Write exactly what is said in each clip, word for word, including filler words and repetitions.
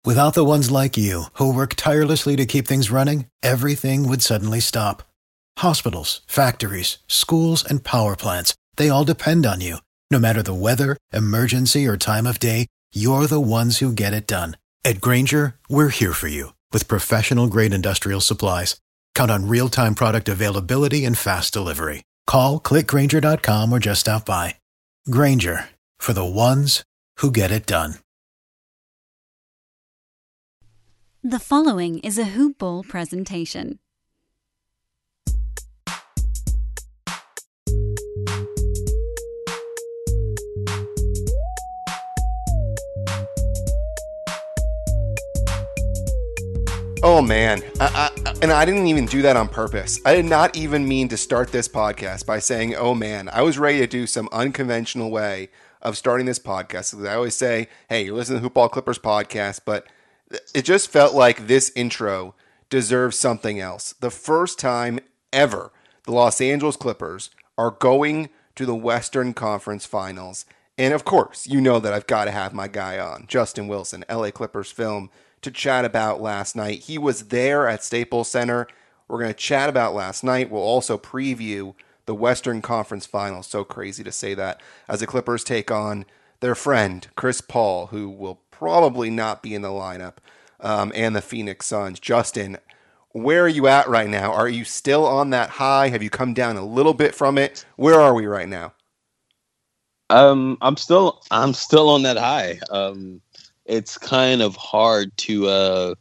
Without the ones like you, who work tirelessly to keep things running, everything would suddenly stop. Hospitals, factories, schools, and power plants, they all depend on you. No matter the weather, emergency, or time of day, you're the ones who get it done. At Grainger, we're here for you with professional-grade industrial supplies. Count on real-time product availability and fast delivery. Call, click Grainger dot com, or just stop by. Grainger, for the ones who get it done. The following is a Hoop Ball presentation. Oh man, I, I, and I didn't even do that on purpose. I did not even mean to start this podcast by saying, oh man. I was ready to do some unconventional way of starting this podcast. I always say, hey, you're listening to the Hoop Ball Clippers podcast, but it just felt like this intro deserves something else. The first time ever the Los Angeles Clippers are going to the Western Conference Finals. And of course, you know that I've got to have my guy on, Justin Wilson, L A Clippers film, to chat about last night. He was there at Staples Center. We're going to chat about last night. We'll also preview the Western Conference Finals. So crazy to say that, as the Clippers take on their friend, Chris Paul, who will probably not be in the lineup, um, and the Phoenix Suns. Justin, where are you at right now? Are you still on that high? Have you come down a little bit from it? Where are we right now? Um, I'm still I'm still on that high. Um, it's kind of hard to uh,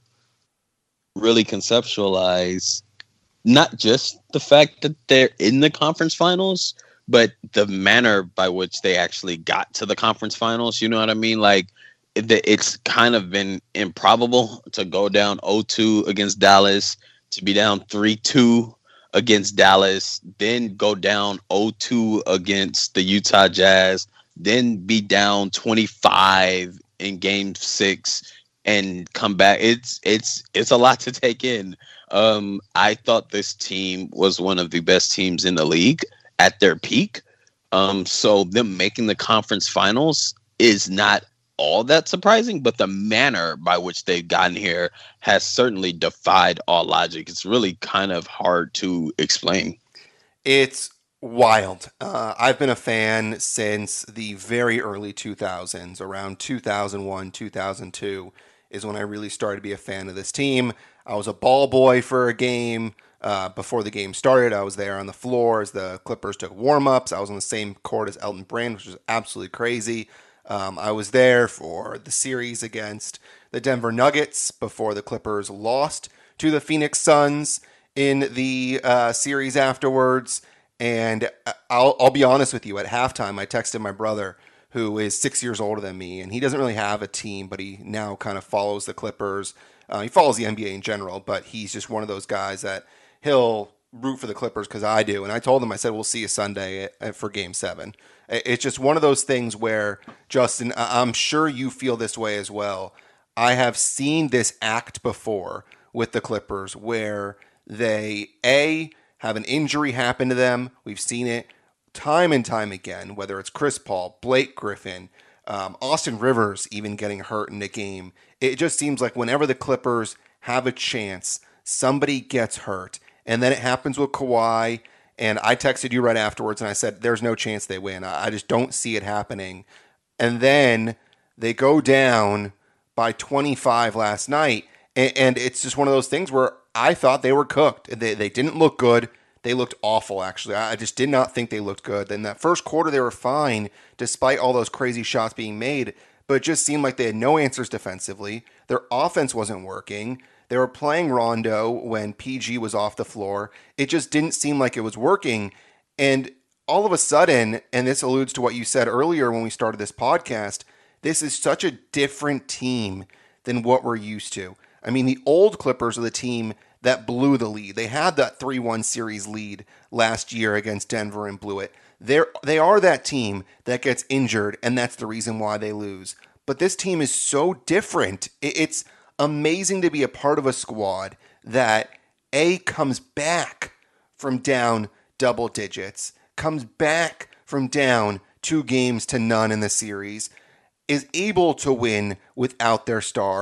really conceptualize not just the fact that they're in the conference finals, but the manner by which they actually got to the conference finals. You know what I mean? Like, it, it's kind of been improbable to go down oh two against Dallas, to be down three two against Dallas, then go down oh two against the Utah Jazz, then be down twenty-five in game six and come back. It's it's it's a lot to take in. Um, I thought this team was one of the best teams in the league at their peak. Um, so them making the conference finals is not all that surprising, but the manner by which they've gotten here has certainly defied all logic. It's really kind of hard to explain. It's wild. Uh, I've been a fan since the very early two thousands. Around two thousand one, two thousand two is when I really started to be a fan of this team. I was a ball boy for a game. Uh, before the game started, I was there on the floor as the Clippers took warm-ups. I was on the same court as Elton Brand, which was absolutely crazy. Um, I was there for the series against the Denver Nuggets before the Clippers lost to the Phoenix Suns in the uh, series afterwards. And I'll, I'll be honest with you, at halftime, I texted my brother, who is six years older than me, and he doesn't really have a team, but he now kind of follows the Clippers. Uh, he follows the N B A in general, but he's just one of those guys that he'll root for the Clippers because I do. And I told him, I said, we'll see you Sunday for game seven. It's just one of those things where, Justin, I'm sure you feel this way as well. I have seen this act before with the Clippers where they, A, have an injury happen to them. We've seen it time and time again, whether it's Chris Paul, Blake Griffin, um, Austin Rivers even getting hurt in the game. It just seems like whenever the Clippers have a chance, somebody gets hurt. And then it happens with Kawhi. And I texted you right afterwards and I said, there's no chance they win. I just don't see it happening. And then they go down by twenty-five last night. And it's just one of those things where I thought they were cooked. They, they didn't look good. They looked awful, actually. I just did not think they looked good. In that first quarter, they were fine, despite all those crazy shots being made. But it just seemed like they had no answers defensively. Their offense wasn't working. They were playing Rondo when P G was off the floor. It just didn't seem like it was working. And all of a sudden, and this alludes to what you said earlier when we started this podcast, this is such a different team than what we're used to. I mean, the old Clippers are the team that blew the lead. They had that three one series lead last year against Denver and blew it. They're, they are that team that gets injured, and that's the reason why they lose. But this team is so different. It's amazing to be a part of a squad that, A, comes back from down double digits, comes back from down two games to none in the series, is able to win without their star,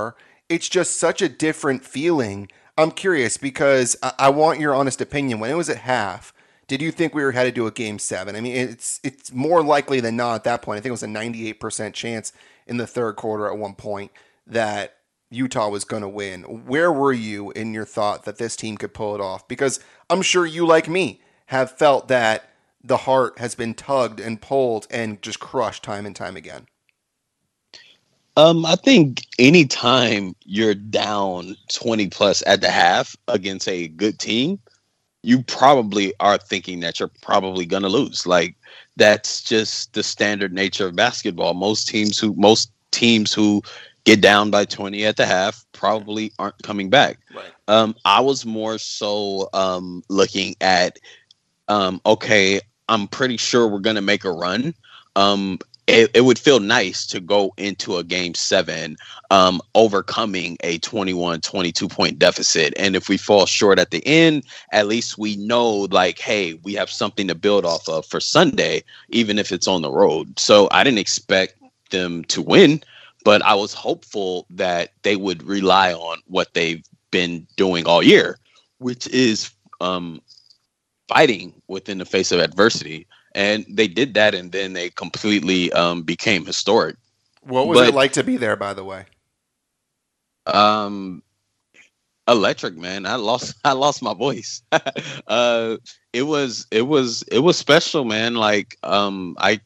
it's just such a different feeling. I'm curious because I, I want your honest opinion. When it was at half, did you think we were headed to a game seven? I mean, it's it's more likely than not at that point. I think it was a ninety-eight percent chance in the third quarter at one point that Utah was going to win. Where were you in your thought that this team could pull it off? Because I'm sure you, like me, have felt that the heart has been tugged and pulled and just crushed time and time again. Um, I think anytime you're down twenty plus at the half against a good team, you probably are thinking that you're probably going to lose. Like, that's just the standard nature of basketball. Most teams who most teams who get down by twenty at the half probably aren't coming back. Right. Um, I was more so um, looking at, um, okay, I'm pretty sure we're going to make a run. Um, it, it would feel nice to go into a game seven um, overcoming a twenty-one, twenty-two point deficit. And if we fall short at the end, at least we know, like, hey, we have something to build off of for Sunday, even if it's on the road. So I didn't expect them to win, but I was hopeful that they would rely on what they've been doing all year, which is um, fighting within the face of adversity. And they did that, and then they completely um, became historic. What was but, it like to be there, by the way? Um, electric, man. I lost, I lost my voice. uh, it was, it was, it was special, man. Like, um, I,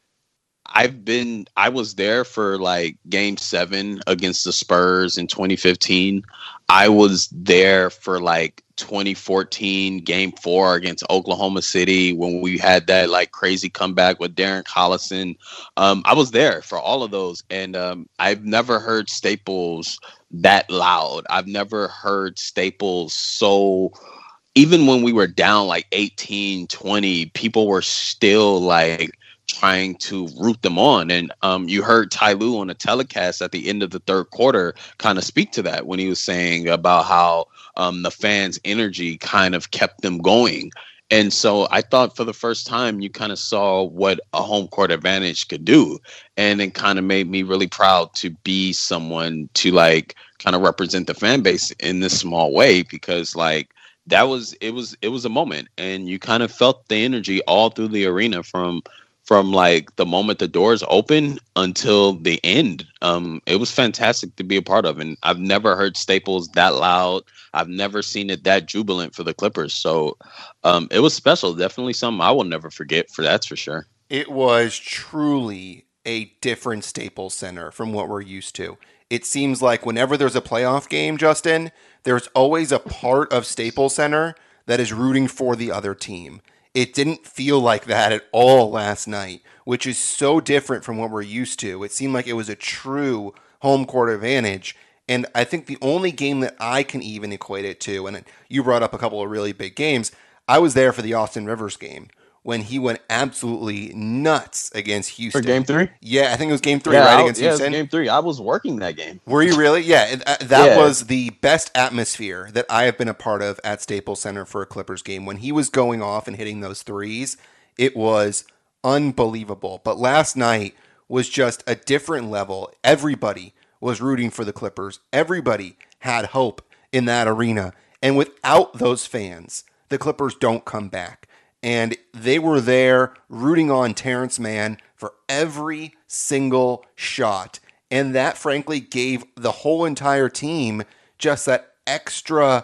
I've been, I was there for like game seven against the Spurs in twenty fifteen. I was there for like twenty fourteen game four against Oklahoma City when we had that like crazy comeback with Darren Collison. Um, I was there for all of those. And um, I've never heard Staples that loud. I've never heard Staples so, even when we were down like eighteen, twenty, people were still like trying to root them on. And um, you heard Ty Lue on the telecast at the end of the third quarter kind of speak to that when he was saying about how um, the fans' energy kind of kept them going. And so I thought for the first time you kind of saw what a home court advantage could do. And it kind of made me really proud to be someone to like kind of represent the fan base in this small way, because like that was, it was, it was a moment, and you kind of felt the energy all through the arena from from like the moment the doors open until the end. Um, it was fantastic to be a part of. And I've never heard Staples that loud. I've never seen it that jubilant for the Clippers. So um, it was special. Definitely something I will never forget, for that's for sure. It was truly a different Staples Center from what we're used to. It seems like whenever there's a playoff game, Justin, there's always a part of Staples Center that is rooting for the other team. It didn't feel like that at all last night, which is so different from what we're used to. It seemed like it was a true home court advantage. And I think the only game that I can even equate it to, and you brought up a couple of really big games, I was there for the Austin Rivers game when he went absolutely nuts against Houston. For game three? Yeah, I think it was game three, yeah, right, I, against yeah, Houston? It was game three. I was working that game. Were you really? Yeah, uh, that yeah. was the best atmosphere that I have been a part of at Staples Center for a Clippers game. When he was going off and hitting those threes, it was unbelievable. But last night was just a different level. Everybody was rooting for the Clippers. Everybody had hope in that arena. And without those fans, the Clippers don't come back. And they were there rooting on Terrence Mann for every single shot. And that, frankly, gave the whole entire team just that extra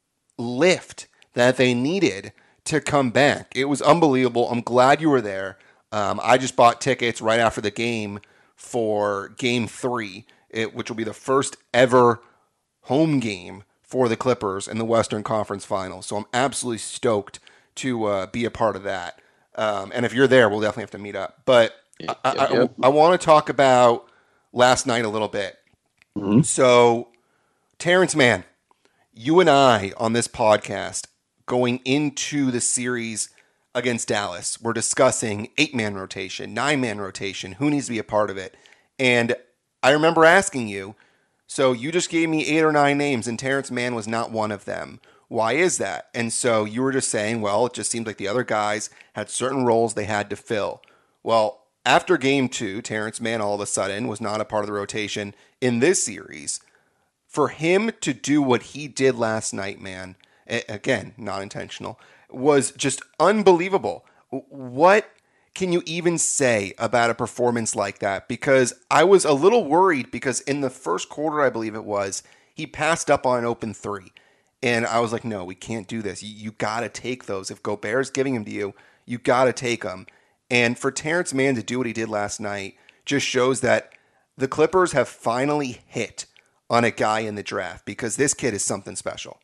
lift that they needed to come back. It was unbelievable. I'm glad you were there. Um, I just bought tickets right after the game for game three, it, which will be the first ever home game for the Clippers in the Western Conference Finals. So I'm absolutely stoked to uh, be a part of that. Um, and if you're there, we'll definitely have to meet up. But Yep, I, yep, I, yep. I, I want to talk about last night a little bit. Mm-hmm. So, Terrence Mann, you and I on this podcast going into the series against Dallas, we're discussing eight-man rotation, nine-man rotation, who needs to be a part of it. And I remember asking you, so you just gave me eight or nine names, and Terrence Mann was not one of them. Why is that? And so you were just saying, well, it just seemed like the other guys had certain roles they had to fill. Well, after game two, Terrence Mann all of a sudden was not a part of the rotation in this series. For him to do what he did last night, man, again, not intentional, was just unbelievable. What can you even say about a performance like that? Because I was a little worried because in the first quarter, I believe it was, he passed up on an open three. And I was like, no, we can't do this. You, you got to take those. If Gobert's giving them to you, you got to take them. And for Terrence Mann to do what he did last night just shows that the Clippers have finally hit on a guy in the draft because this kid is something special.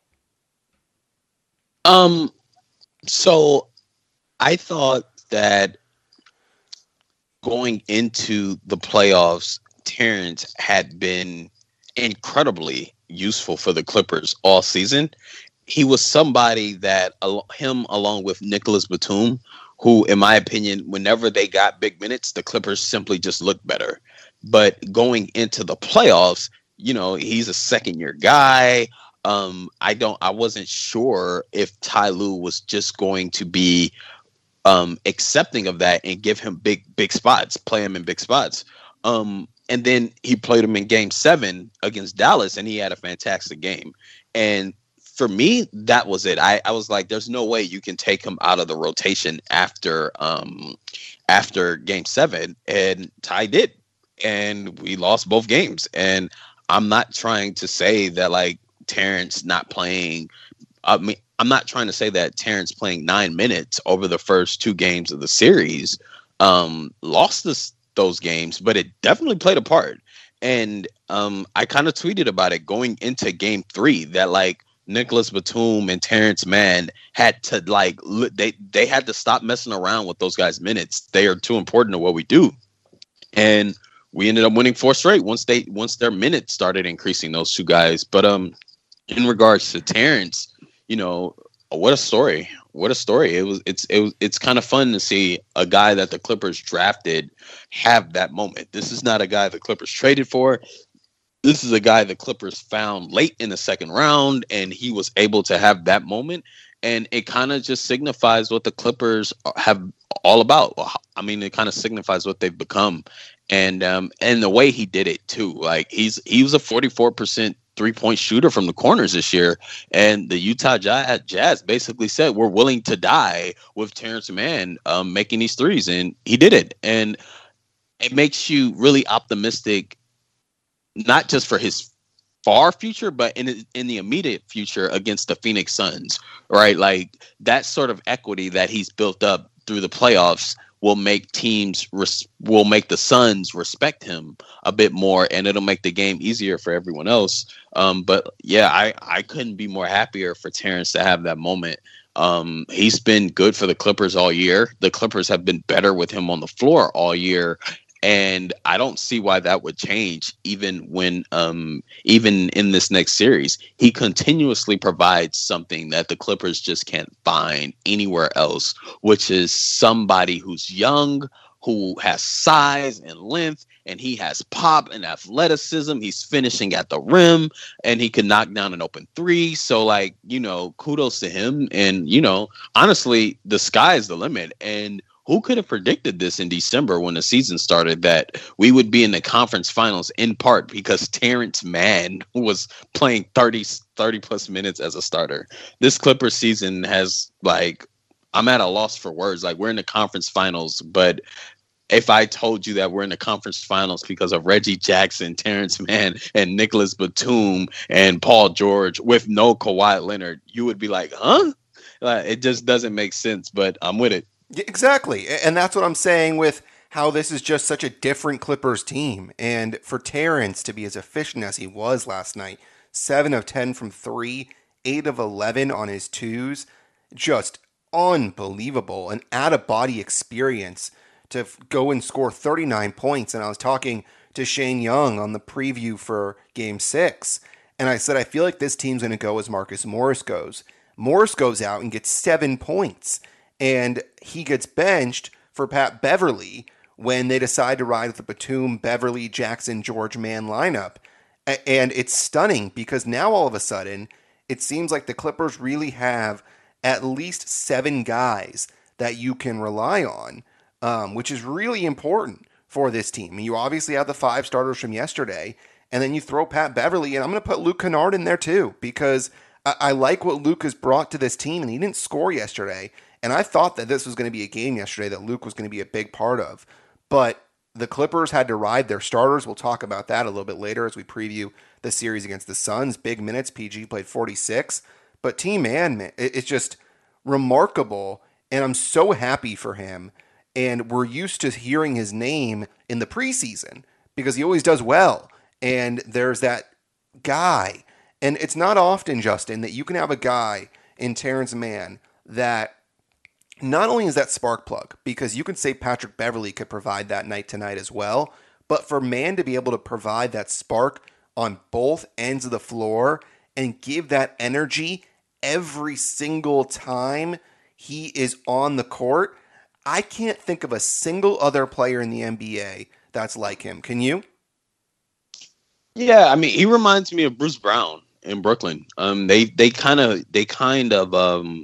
Um, so I thought that going into the playoffs, Terrence had been incredibly useful for the Clippers all season. He was somebody that him along with Nicholas Batum, who, in my opinion, whenever they got big minutes, the Clippers simply just looked better. But going into the playoffs, you know, he's a second year guy. Um, I don't, I wasn't sure if Ty Lue was just going to be um, accepting of that and give him big, big spots, play him in big spots. Um, and then he played him in game seven against Dallas and he had a fantastic game. And for me, that was it. I, I was like, there's no way you can take him out of the rotation after, um, after game seven. And Ty did. And we lost both games. And I'm not trying to say that like Terrence not playing. I mean, I'm not trying to say that Terrence playing nine minutes over the first two games of the series um, lost this, those games, but it definitely played a part. And um, I kind of tweeted about it going into game three that like Nicholas Batum and Terrence Mann had to like they they had to stop messing around with those guys' minutes. They are too important to what we do. And we ended up winning four straight once they once their minutes started increasing, those two guys. But um, in regards to Terrence, you know, what a story! What a story! It was it's it was it's kind of fun to see a guy that the Clippers drafted have that moment. This is not a guy the Clippers traded for. This is a guy the Clippers found late in the second round, and he was able to have that moment. And it kind of just signifies what the Clippers have all about. I mean, it kind of signifies what they've become. And um, and the way he did it too, like he's he was a forty-four percent three point shooter from the corners this year, and the Utah Jazz basically said we're willing to die with Terrence Mann um, making these threes, and he did it. And it makes you really optimistic, not just for his far future, but in in the immediate future against the Phoenix Suns, right? Like that sort of equity that he's built up through the playoffs will make teams res- will make the Suns respect him a bit more, and it'll make the game easier for everyone else. Um, but yeah, I, I couldn't be more happier for Terrence to have that moment. Um, he's been good for the Clippers all year. The Clippers have been better with him on the floor all year. And I don't see why that would change even when, um, even in this next series. He continuously provides something that the Clippers just can't find anywhere else, which is somebody who's young, who has size and length, and he has pop and athleticism. He's finishing at the rim, and he can knock down an open three. So, like, you know, kudos to him. And, you know, honestly, the sky is the limit. And who could have predicted this in December when the season started, that we would be in the conference finals in part because Terrence Mann was playing thirty, thirty plus minutes as a starter. This Clippers season has, like, I'm at a loss for words. Like, we're in the conference finals, but if I told you that we're in the conference finals because of Reggie Jackson, Terrence Mann, and Nicholas Batum and Paul George with no Kawhi Leonard, you would be like, huh? Like, it just doesn't make sense, but I'm with it. Yeah, exactly. And that's what I'm saying with how this is just such a different Clippers team. And for Terrence to be as efficient as he was last night, seven of ten from three, eight of eleven on his twos, just unbelievable. An out-of-body experience to go and score thirty-nine points. And I was talking to Shane Young on the preview for Game six, and I said, I feel like this team's going to go as Marcus Morris goes. Morris goes out and gets seven points. And he gets benched for Pat Beverly when they decide to ride with the Batum, Beverly, Jackson, George Mann lineup. And it's stunning because now all of a sudden, it seems like the Clippers really have at least seven guys that you can rely on, um, which is really important for this team. You obviously have the five starters from yesterday, And then you throw Pat Beverly, and I'm going to put Luke Kennard in there too, because I, I like what Luke has brought to this team, and he didn't score yesterday. And I thought that this was going to be a game yesterday that Luke was going to be a big part of. But the Clippers had to ride their starters. We'll talk about that a little bit later as we preview the series against the Suns. Big minutes. P G played forty-six. But Team Man, it's just remarkable, and I'm so happy for him. And we're used to hearing his name in the preseason because he always does well. And there's that guy. And it's not often, Justin, that you can have a guy in Terrence Mann that not only is that spark plug, because you can say Patrick Beverly could provide that night to night as well, but for Mann to be able to provide that spark on both ends of the floor and give that energy every single time he is on the court, I can't think of a single other player in the N B A that's like him. Can you? Yeah, I mean, he reminds me of Bruce Brown in Brooklyn. Um, they they kind of they kind of um,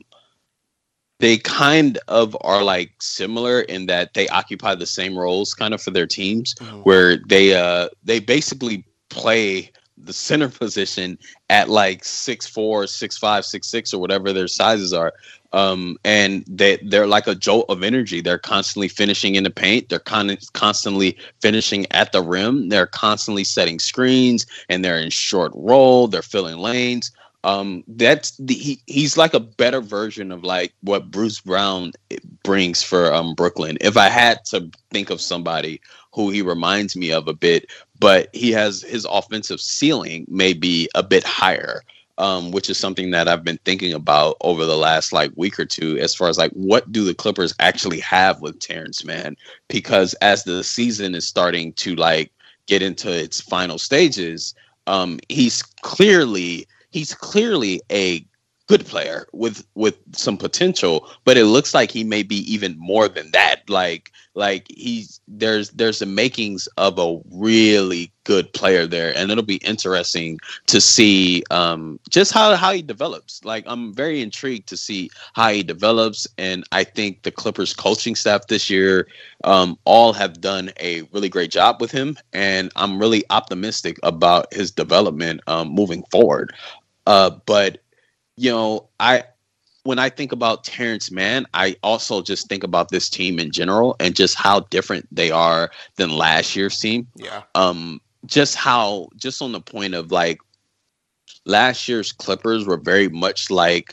they kind of are like similar in that they occupy the same roles kind of for their teams, mm-hmm. where they uh they basically play the center position at like six four, six five, six six, or whatever their sizes are. Um, and they, they're like a jolt of energy. They're constantly finishing in the paint. They're con- constantly finishing at the rim. They're constantly setting screens, and they're in short roll. They're filling lanes. Um, that's the, he, he's like a better version of like what Bruce Brown brings for um, Brooklyn. If I had to think of somebody who he reminds me of a bit, but he has his offensive ceiling may be a bit higher. Um, which is something that I've been thinking about over the last like week or two, as far as like what do the Clippers actually have with Terrence Mann? Because as the season is starting to like get into its final stages, um, he's clearly he's clearly a good player with with some potential, but it looks like he may be even more than that. Like like he's there's there's the makings of a really good player there, and it'll be interesting to see um, just how how he develops. Like I'm very intrigued to see how he develops, and I think the Clippers coaching staff this year um, all have done a really great job with him, and I'm really optimistic about his development um, moving forward. Uh, but you know, I when I think about Terrence Mann, I also just think about this team in general and just how different they are than last year's team. Yeah. Um, just how, just on the point of like last year's Clippers were very much like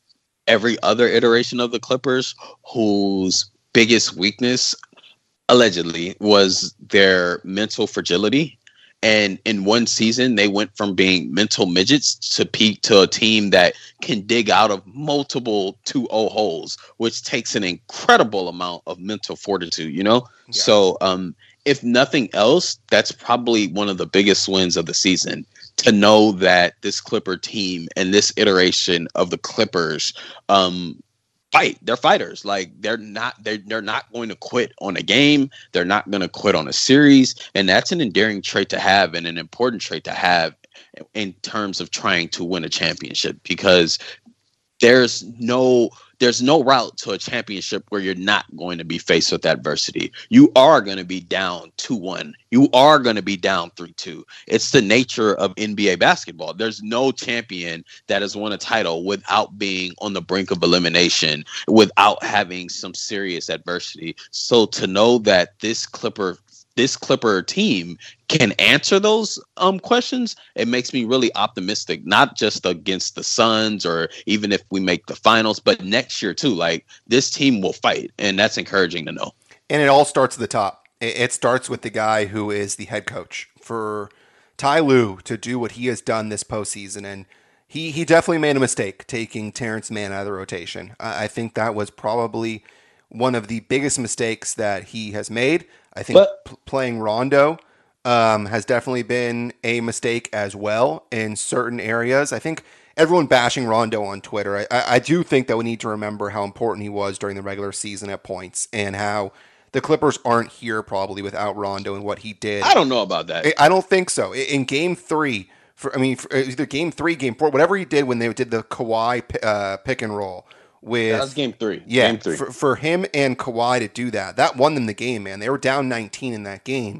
every other iteration of the Clippers, whose biggest weakness allegedly was their mental fragility. And in one season, they went from being mental midgets to peak to a team that can dig out of multiple two oh holes, which takes an incredible amount of mental fortitude, you know? Yeah. So um, if nothing else, that's probably one of the biggest wins of the season, to know that this Clipper team and this iteration of the Clippers um, fight. They're fighters. Like they're not, they're, they're not going to quit on a game. They're not going to quit on a series. And that's an endearing trait to have and an important trait to have in terms of trying to win a championship, because there's no, there's no route to a championship where you're not going to be faced with adversity. You are going to be down two one. You are going to be down three two. It's the nature of N B A basketball. There's no champion that has won a title without being on the brink of elimination, without having some serious adversity. So to know that this Clipper this Clipper team can answer those um, questions, it makes me really optimistic, not just against the Suns or even if we make the finals, but next year too. Like this team will fight, and that's encouraging to know. And it all starts at the top. It starts with the guy who is the head coach. For Ty Lue to do what he has done this postseason, and he, he definitely made a mistake taking Terrence Mann out of the rotation. I think that was probably one of the biggest mistakes that he has made. I think but, p- playing Rondo um, has definitely been a mistake as well in certain areas. I think everyone bashing Rondo on Twitter, I, I do think that we need to remember how important he was during the regular season at points, and how the Clippers aren't here probably without Rondo and what he did. I don't know about that. I, I don't think so. In game three, for I mean, for either game three, game four, whatever he did when they did the Kawhi uh, pick and roll. With, that was game three. Yeah, game three. For, for him and Kawhi to do that, that won them the game, man. They were down nineteen in that game,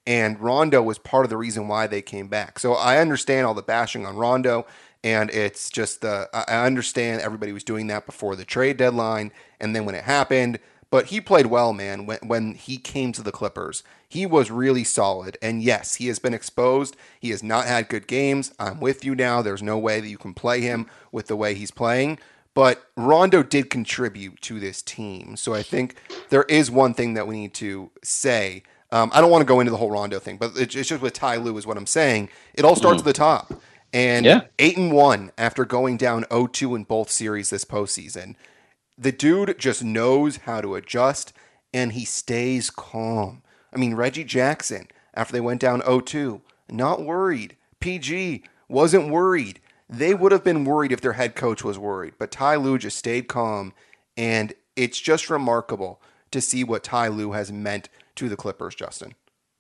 And Rondo was part of the reason why they came back. So I understand all the bashing on Rondo, and it's just the I understand everybody was doing that before the trade deadline, and then when it happened. But he played well, man. When when he came to the Clippers, he was really solid. And yes, he has been exposed. He has not had good games. I'm with you now. There's no way that you can play him with the way he's playing. But Rondo did contribute to this team. So I think there is one thing that we need to say. Um, I don't want to go into the whole Rondo thing, but it's just with Ty Lue is what I'm saying. It all starts mm. at the top. And yeah. eight and one after going down oh two in both series this postseason. The dude just knows how to adjust, and he stays calm. I mean, Reggie Jackson, after they went down oh two, not worried. P G wasn't worried. They would have been worried if their head coach was worried, but Ty Lue just stayed calm, and it's just remarkable to see what Ty Lue has meant to the Clippers, Justin.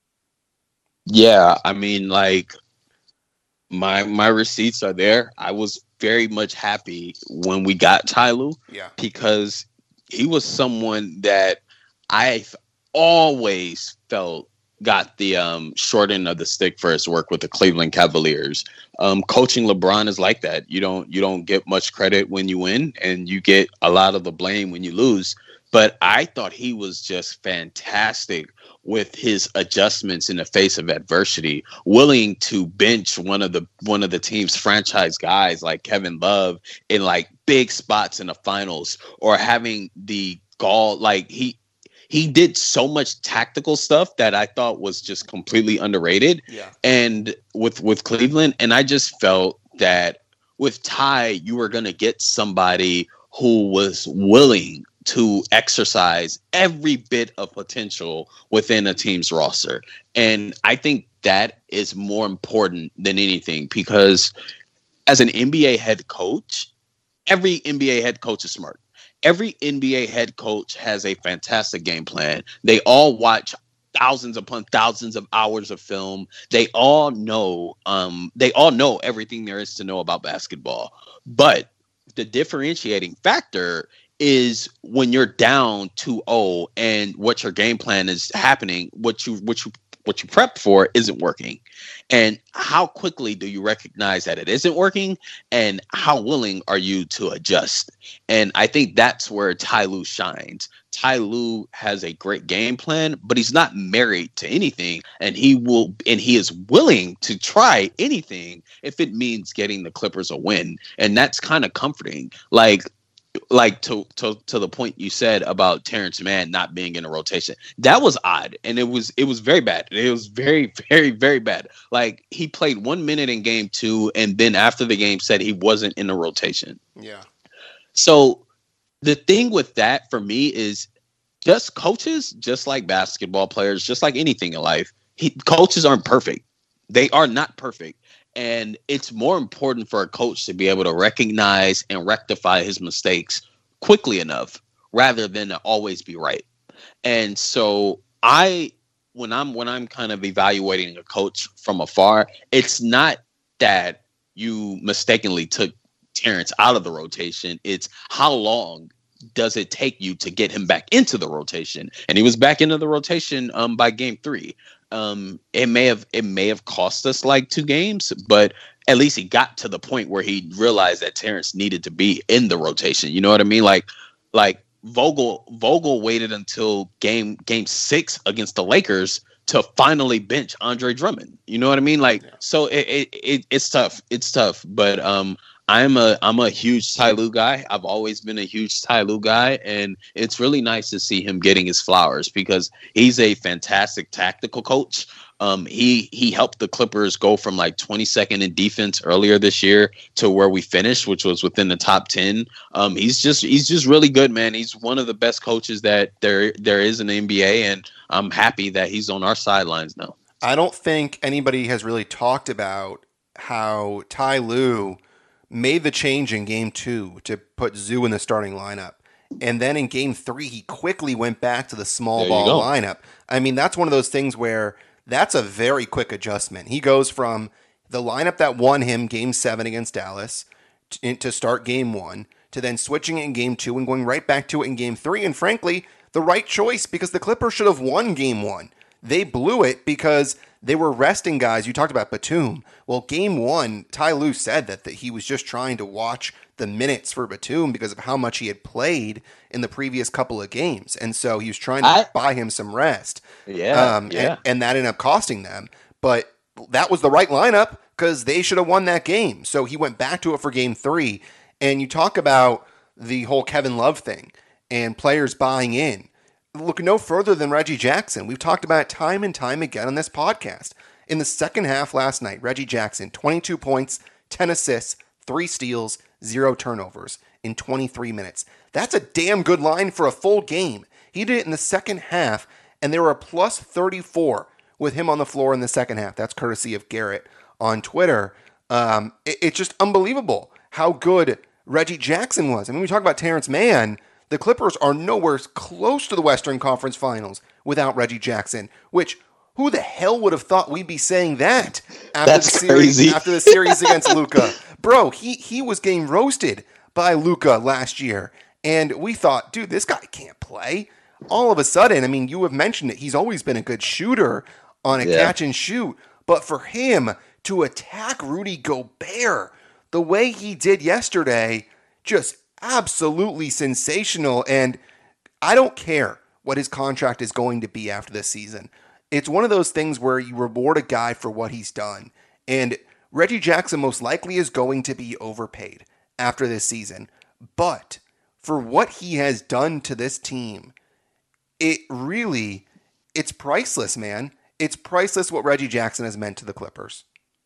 Yeah, I mean, like, my my receipts are there. I was very much happy when we got Ty Lue, yeah, because he was someone that I've always felt got the um, short end of the stick for his work with the Cleveland Cavaliers. Um, coaching LeBron is like that. You don't you don't get much credit when you win, and you get a lot of the blame when you lose. But I thought he was just fantastic with his adjustments in the face of adversity, willing to bench one of the one of the team's franchise guys like Kevin Love in like big spots in the finals, or having the gall. Like he he did so much tactical stuff that I thought was just completely underrated. Yeah. And with with Cleveland, and I just felt that with Ty, you were going to get somebody who was willing to exercise every bit of potential within a team's roster. And I think that is more important than anything, because as an N B A head coach, every N B A head coach is smart. Every N B A head coach has a fantastic game plan. They all watch thousands upon thousands of hours of film. They all know, um, they all know everything there is to know about basketball. But the differentiating factor is when you're down two oh and what your game plan is happening, what you what you what you prepped for isn't working. And how quickly do you recognize that it isn't working, and how willing are you to adjust? And I think that's where Ty Lue shines. Ty Lue has a great game plan, but he's not married to anything, and he will and he is willing to try anything if it means getting the Clippers a win. And that's kind of comforting. Like Like to, to to the point you said about Terrence Mann not being in a rotation, that was odd, and it was it was very bad. It was very very very bad. Like, he played one minute in game two, and then after the game said he wasn't in a rotation. Yeah. So the thing with that for me is, just coaches, just like basketball players, just like anything in life, he, coaches aren't perfect. They are not perfect. And it's more important for a coach to be able to recognize and rectify his mistakes quickly enough, rather than to always be right. And so I, when I'm when I'm kind of evaluating a coach from afar, it's not that you mistakenly took Terrence out of the rotation. It's how long does it take you to get him back into the rotation? And he was back into the rotation um, by game three. Um, it may have it may have cost us like two games, but at least he got to the point where he realized that Terrence needed to be in the rotation. You know what I mean? Like, like Vogel Vogel waited until game game six against the Lakers to finally bench Andre Drummond. You know what I mean? Like, yeah. so it, it, it it's tough. It's tough. But um, I'm a I'm a huge Ty Lue guy. I've always been a huge Ty Lue guy, and it's really nice to see him getting his flowers, because he's a fantastic tactical coach. Um, he he helped the Clippers go from like twenty-second in defense earlier this year to where we finished, which was within the top ten. Um, he's just he's just really good, man. He's one of the best coaches that there there is in the N B A, and I'm happy that he's on our sidelines now. I don't think anybody has really talked about how Ty Lue made the change in game two to put Zoo in the starting lineup. And then in game three, he quickly went back to the small There ball lineup. I mean, that's one of those things where that's a very quick adjustment. He goes from the lineup that won him game seven against Dallas to, to start game one, to then switching it in game two and going right back to it in game three. And frankly, the right choice, because the Clippers should have won game one. they blew it because they were resting guys. You talked about Batum. Well, game one, Ty Lue said that, that he was just trying to watch the minutes for Batum because of how much he had played in the previous couple of games. And so he was trying to I, buy him some rest. Yeah, um, yeah. And, and that ended up costing them. But that was the right lineup because they should have won that game. So he went back to it for game three. And you talk about the whole Kevin Love thing and players buying in. Look no further than Reggie Jackson. We've talked about it time and time again on this podcast. In the second half last night, Reggie Jackson, twenty-two points, ten assists, three steals, zero turnovers in twenty-three minutes. That's a damn good line for a full game. He did it in the second half, and they were a plus thirty-four with him on the floor in the second half. That's courtesy of Garrett on Twitter. Um, it, it's just unbelievable how good Reggie Jackson was. I mean, we talk about Terrence Mann. The Clippers are nowhere close to the Western Conference Finals without Reggie Jackson, which who the hell would have thought we'd be saying that after That's the series crazy. after the series against Luka? Bro, he he was getting roasted by Luka last year, and we thought, dude, this guy can't play. All of a sudden, I mean, you have mentioned it. He's always been a good shooter on a Yeah. catch and shoot, but for him to attack Rudy Gobert the way he did yesterday, just absolutely sensational. And I don't care what his contract is going to be after this season. It's one of those things where you reward a guy for what he's done. And Reggie Jackson most likely is going to be overpaid after this season. But for what he has done to this team, it really, it's priceless, man. It's priceless what Reggie Jackson has meant to the Clippers.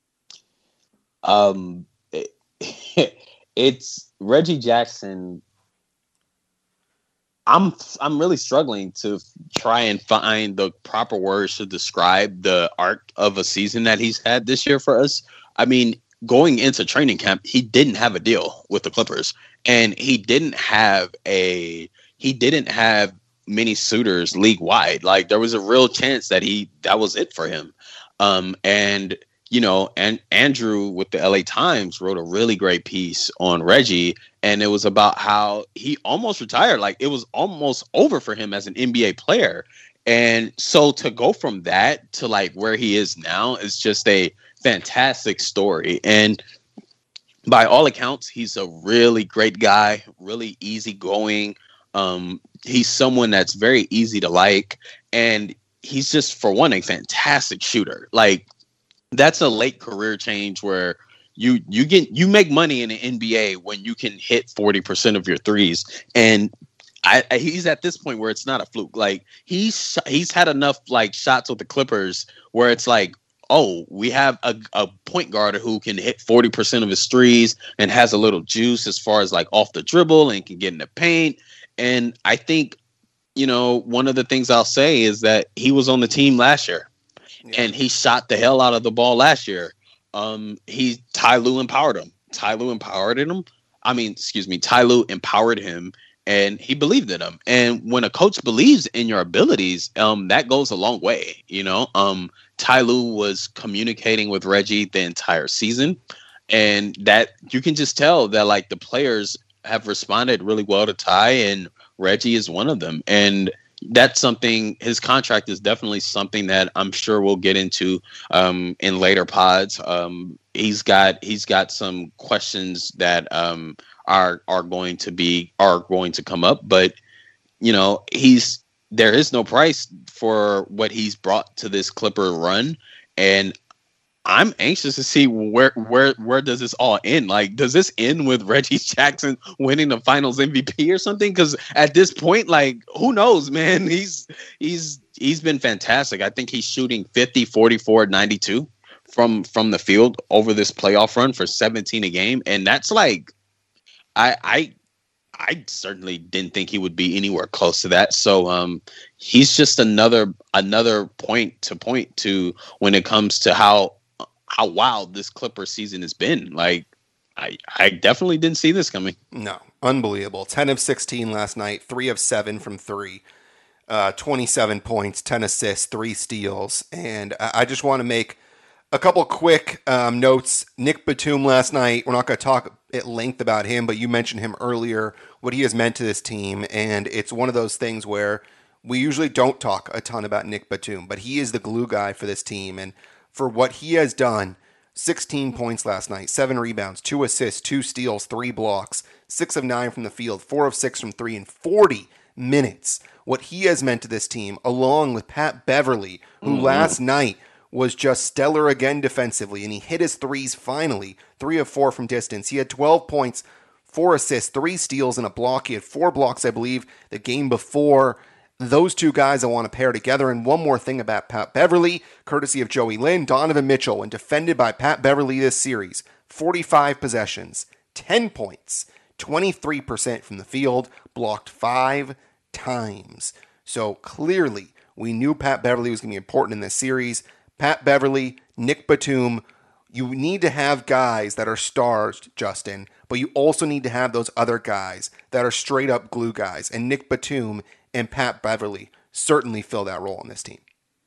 Um, it, it's Reggie Jackson. I'm I'm really struggling to try and find the proper words to describe the arc of a season that he's had this year for us. I mean, going into training camp, he didn't have a deal with the Clippers, and he didn't have a he didn't have many suitors league wide. Like, there was a real chance that he that was it for him. Um, and you know, and Andrew with the L A Times wrote a really great piece on Reggie, and it was about how he almost retired. Like, it was almost over for him as an N B A player. And so to go from that to like where he is now is just a fantastic story. And by all accounts, he's a really great guy, really easygoing. Um, he's someone that's very easy to like. And he's just, for one, a fantastic shooter. Like, that's a late career change where you you get you make money in the N B A when you can hit forty percent of your threes. And I, I, he's at this point where it's not a fluke. Like, he's he's had enough like shots with the Clippers where it's like, oh, we have a, a point guard who can hit forty percent of his threes and has a little juice as far as like off the dribble and can get in the paint. And I think, you know, one of the things I'll say is that he was on the team last year. Yeah. And he shot the hell out of the ball last year. Um, he Ty Lue empowered him. Ty Lue empowered him. I mean, excuse me, Ty Lue empowered him, and he believed in him. And when a coach believes in your abilities, um, that goes a long way. You know, um, Ty Lue was communicating with Reggie the entire season, and that you can just tell that like the players have responded really well to Ty, and Reggie is one of them. And that's something, his contract is definitely something that I'm sure we'll get into um, in later pods. Um, he's got he's got some questions that um, are are going to be are going to come up, but you know, he's there is no price for what he's brought to this Clipper run, and I'm anxious to see where where where does this all end? Like, does this end with Reggie Jackson winning the Finals M V P or something? Because at this point, like, who knows, man? He's he's he's been fantastic. I think he's shooting fifty, forty-four, ninety-two from from the field over this playoff run for seventeen a game, and that's like, I I I certainly didn't think he would be anywhere close to that. So um, he's just another another point to point to when it comes to how. how wild this Clipper season has been. Like, I I definitely didn't see this coming. No, unbelievable. ten of sixteen last night, three of seven from three, uh, twenty-seven points, ten assists, three steals. And I, I just want to make a couple quick um, notes. Nick Batum last night, we're not going to talk at length about him, but you mentioned him earlier, what he has meant to this team. And it's one of those things where we usually don't talk a ton about Nick Batum, but he is the glue guy for this team. And for what he has done, sixteen points last night, seven rebounds, two assists, two steals, three blocks, six of nine from the field, four of six from three in forty minutes. What he has meant to this team, along with Pat Beverly, who mm-hmm. last night was just stellar again defensively, and he hit his threes finally, three of four from distance. He had twelve points, four assists, three steals, and a block. He had four blocks, I believe, the game before. Those two guys I want to pair together. And one more thing about Pat Beverly, courtesy of Joey Lynn, Donovan Mitchell, when defended by Pat Beverly this series, forty-five possessions, ten points, twenty-three percent from the field, blocked five times. So clearly, we knew Pat Beverly was going to be important in this series. Pat Beverly, Nick Batum, you need to have guys that are stars, Justin, but you also need to have those other guys that are straight up glue guys. And Nick Batum and Pat Beverly certainly fill that role on this team.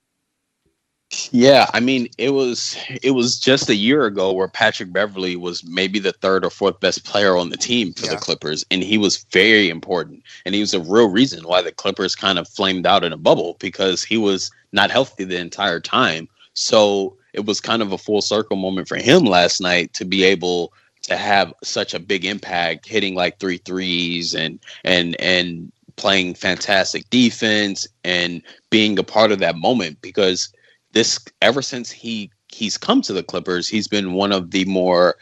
Yeah, I mean, it was it was just a year ago where Patrick Beverly was maybe the third or fourth best player on the team for yeah. the Clippers, and he was very important. And he was a real reason why the Clippers kind of flamed out in a bubble, because he was not healthy the entire time. So it was kind of a full circle moment for him last night to be able to have such a big impact, hitting like three threes and and and playing fantastic defense and being a part of that moment, because this, ever since he he's come to the Clippers, he's been one of the more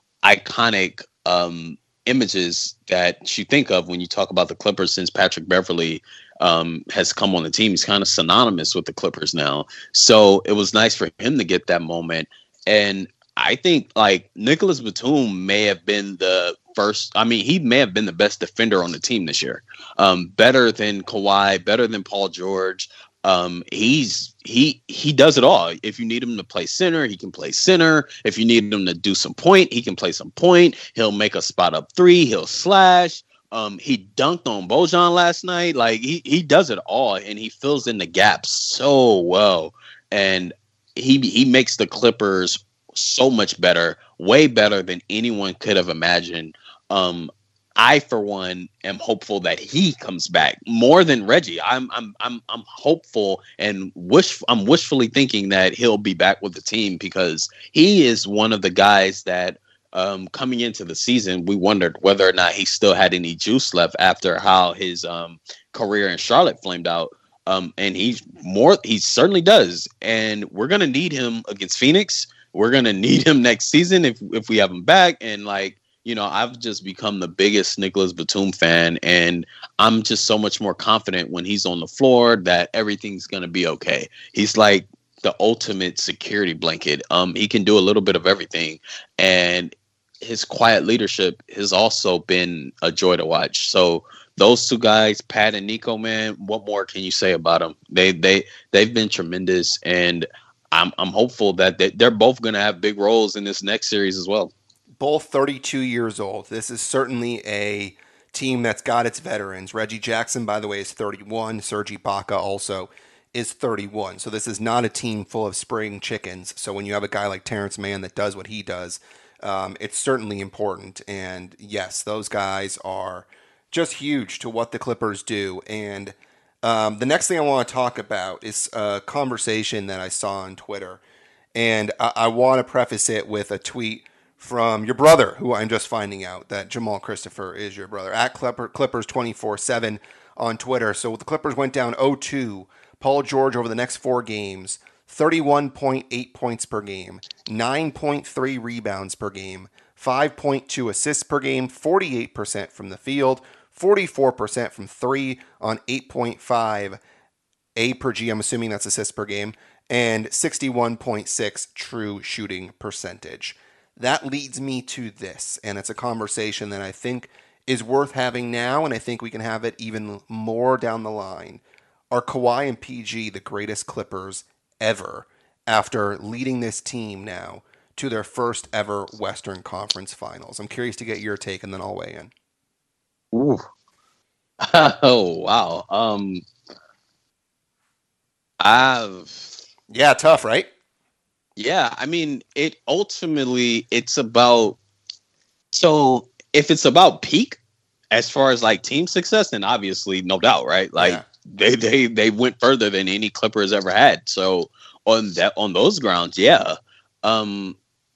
iconic um, images that you think of when you talk about the Clippers since Patrick Beverly um, has come on the team. He's kind of synonymous with the Clippers now. So it was nice for him to get that moment. And I think like Nicholas Batum may have been the first. I mean, he may have been the best defender on the team this year. Um, better than Kawhi, better than Paul George. Um, he's he he does it all. If you need him to play center, he can play center. If you need him to do some point, he can play some point. He'll make a spot up three. He'll slash. Um, he dunked on Bojan last night. Like he he does it all, and he fills in the gaps so well. And he he makes the Clippers so much better, way better than anyone could have imagined. Um, I, for one, am hopeful that he comes back more than Reggie. I'm, I'm, I'm, I'm hopeful and wish, I'm wishfully thinking that he'll be back with the team, because he is one of the guys that, um, coming into the season, we wondered whether or not he still had any juice left after how his um, career in Charlotte flamed out. Um, and he's more, he certainly does. And we're gonna need him against Phoenix. We're gonna need him next season if if we have him back. And like, you know, I've just become the biggest Nicholas Batum fan, and I'm just so much more confident when he's on the floor that everything's going to be okay. He's like the ultimate security blanket. Um, he can do a little bit of everything, and his quiet leadership has also been a joy to watch. So those two guys, Pat and Nico, man, what more can you say about them? They they they've been tremendous, and I'm I'm hopeful that they, they're both going to have big roles in this next series as well. Both thirty-two years old. This is certainly a team that's got its veterans. Reggie Jackson, by the way, is thirty-one. Serge Ibaka also is thirty-one. So this is not a team full of spring chickens. So when you have a guy like Terrence Mann that does what he does, um, it's certainly important. And yes, those guys are just huge to what the Clippers do. And um, the next thing I want to talk about is a conversation that I saw on Twitter. And I, I want to preface it with a tweet from your brother, who I'm just finding out that Jamal Christopher is your brother, at Clipper, Clippers twenty-four seven on Twitter. So the Clippers went down oh two. Paul George over the next four games, thirty-one point eight points per game, nine point three rebounds per game, five point two assists per game, forty-eight percent from the field, forty-four percent from three on eight point five A per G, I'm assuming that's assists per game, and sixty-one point six true shooting percentage. That leads me to this, and it's a conversation that I think is worth having now, and I think we can have it even more down the line. Are Kawhi and P G the greatest Clippers ever after leading this team now to their first ever Western Conference Finals? I'm curious to get your take, and then I'll weigh in. Ooh. Oh, wow. Um, I've... Yeah, tough, right? Yeah, I mean, it ultimately, it's about, so if it's about peak, as far as like team success, then obviously, no doubt, right? Like, yeah. they they they went further than any Clipper has ever had. So on that on those grounds, yeah. Um,